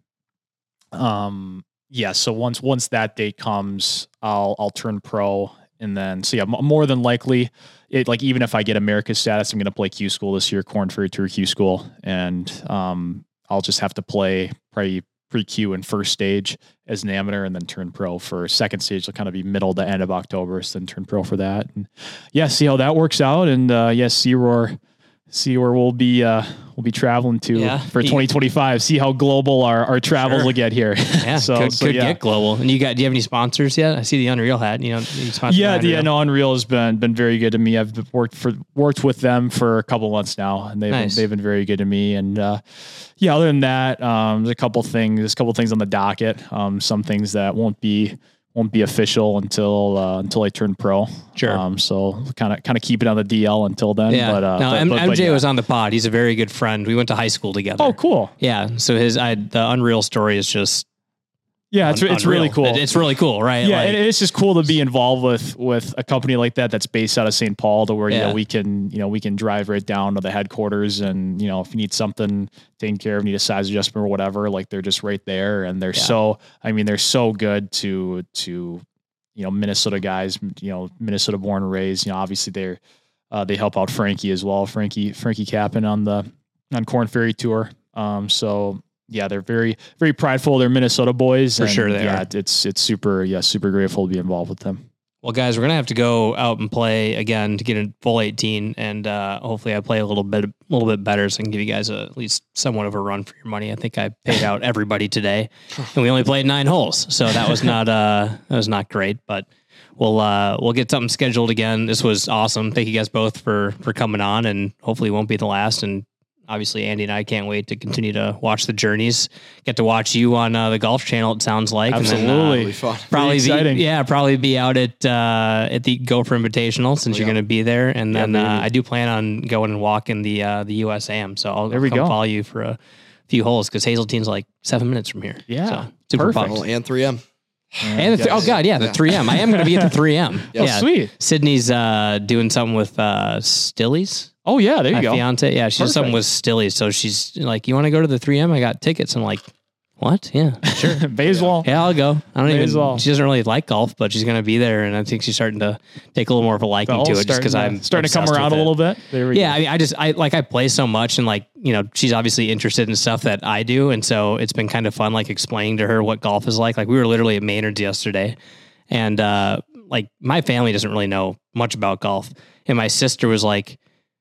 um, yeah. So once once that date comes, I'll I'll turn pro, and then so yeah, m- more than likely, it like even if I get America status, I'm going to play Q School this year, Corn Ferry Tour Q School, and um, I'll just have to play probably pre-Q and first stage as an amateur, and then turn pro for second stage. Will kind of be middle to end of October, so then turn pro for that, and yeah, see how that works out, and uh, yeah, see where see where we'll be. Uh, We'll be traveling to Yeah. for twenty twenty-five. See how global our, our travels Sure. will get here. Yeah. so, could so could yeah. get global. And you got? Do you have any sponsors yet? I see the Unreal hat. You know, you sponsor Yeah, the the, yeah, Unreal. no, Unreal has been been very good to me. I've worked for worked with them for a couple months now, and they've Nice. been, they've been very good to me. And uh, yeah, other than that, um, there's a couple things, there's a couple things on the docket. Um, some things that won't be won't be official until uh, until I turn pro. Sure. Um, so kind of kind of keep it on the D L until then. Yeah. But uh, no, but, M- but, M J but yeah. was on the pod. He's a very good friend. We went to high school together. Oh, cool. Yeah. So his I the Unreal story is just Yeah, it's un- it's really unreal. cool. It- It's really cool, right? Yeah, Like, and it's just cool to be involved with with a company like that that's based out of Saint Paul, to where you Yeah. know we can you know we can drive right down to the headquarters, and you know if you need something taken care of, need a size adjustment or whatever, like they're just right there, and they're Yeah. so I mean they're so good to to you know Minnesota guys, you know Minnesota born and raised. You know obviously they're uh, they help out Frankie as well, Frankie Frankie Cappan on the on Corn Ferry Tour. Um, so. Yeah, they're very, very prideful. They're Minnesota boys. For and sure they yeah, are. it's it's super, yeah, super grateful to be involved with them. well, guys, we're gonna have to go out and play again to get a full eighteen, and uh, hopefully I play a little bit, a little bit better, so I can give you guys a, at least somewhat of a run for your money. I think I paid out everybody today, and we only played nine holes, so that was not uh, that was not great, but. We'll uh, we'll get something scheduled again. This was awesome. Thank you guys both for for coming on, and hopefully it won't be the last. And obviously, Andy and I can't wait to continue to watch the journeys. Get to watch you on uh, the Golf Channel. It sounds like And then, uh, Absolutely. Really fun. probably Pretty be, exciting. yeah, probably be out at uh, at the Gopher Invitational since you're Yeah. going to be there. And then baby. uh, I do plan on going and walking the uh, the U S A M. So I'll, There I'll we come go. follow you for a few holes because Hazeltine's like seven minutes from here. Yeah, so, super perfect. pumped. Well, and three M. And the th- oh Yes. god, yeah, the Yeah. three M. I am going to be at the three M. Oh, sweet. Sydney's uh, doing something with uh, Stillies. Oh yeah, there you My go. fiance, yeah, she does something Perfect. with Stillies. So she's like, "You want to go to the three M? I got tickets." I'm like, "What? Yeah, sure." Baseball. Yeah, I'll go. I don't May even. as well. She doesn't really like golf, but she's going to be there, and I think she's starting to take a little more of a liking Oh, to it, just starting because to- I'm starting to come obsessed around with a it. little bit. There we Yeah, go. I mean, I just I like I play so much, and like you know, she's obviously interested in stuff that I do, and so it's been kind of fun, like explaining to her what golf is like. Like we were literally at Maynard's yesterday, and uh, like my family doesn't really know much about golf, and my sister was like,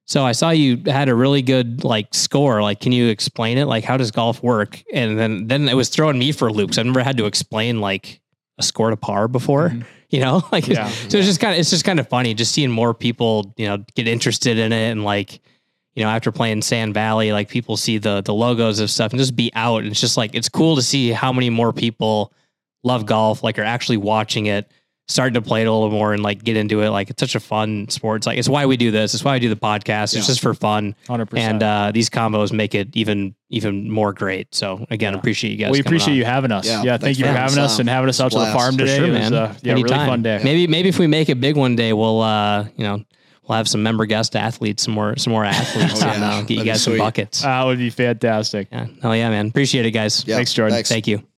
So I saw you had a really good like score. Like, can you explain it? Like, how does golf work? And then, then it was throwing me for a loop. 'Cause I've never had to explain like a score to par before, mm-hmm. you know, like, yeah. so it's just kind of, it's just kind of funny just seeing more people, you know, get interested in it. And like, you know, after playing Sand Valley, like people see the, the logos of stuff and just be out. And it's just like, it's cool to see how many more people love golf, like are actually watching it, starting to play it a little more and like get into it. Like it's such a fun sport. It's like, it's why we do this. It's why we do the podcast. Yeah. It's just for fun. one hundred percent. And uh, these combos make it even, even more great. So again, Yeah. appreciate you guys. We appreciate on. you having us. Yeah, Yeah. Thank thanks you for for having having us us and on. having us out to the Blast. farm For today. sure, it was, man. uh, yeah, really Anytime. fun day. Maybe, maybe if we make a big one day, we'll, uh, you know, we'll have some member guest athletes, some more, some more athletes, Oh, and yeah. uh, get you That'd be guys some sweet. buckets. That would be fantastic. Yeah. Oh yeah, man. Appreciate it, guys. Yeah, Thanks, Jordan. thanks. Thank you.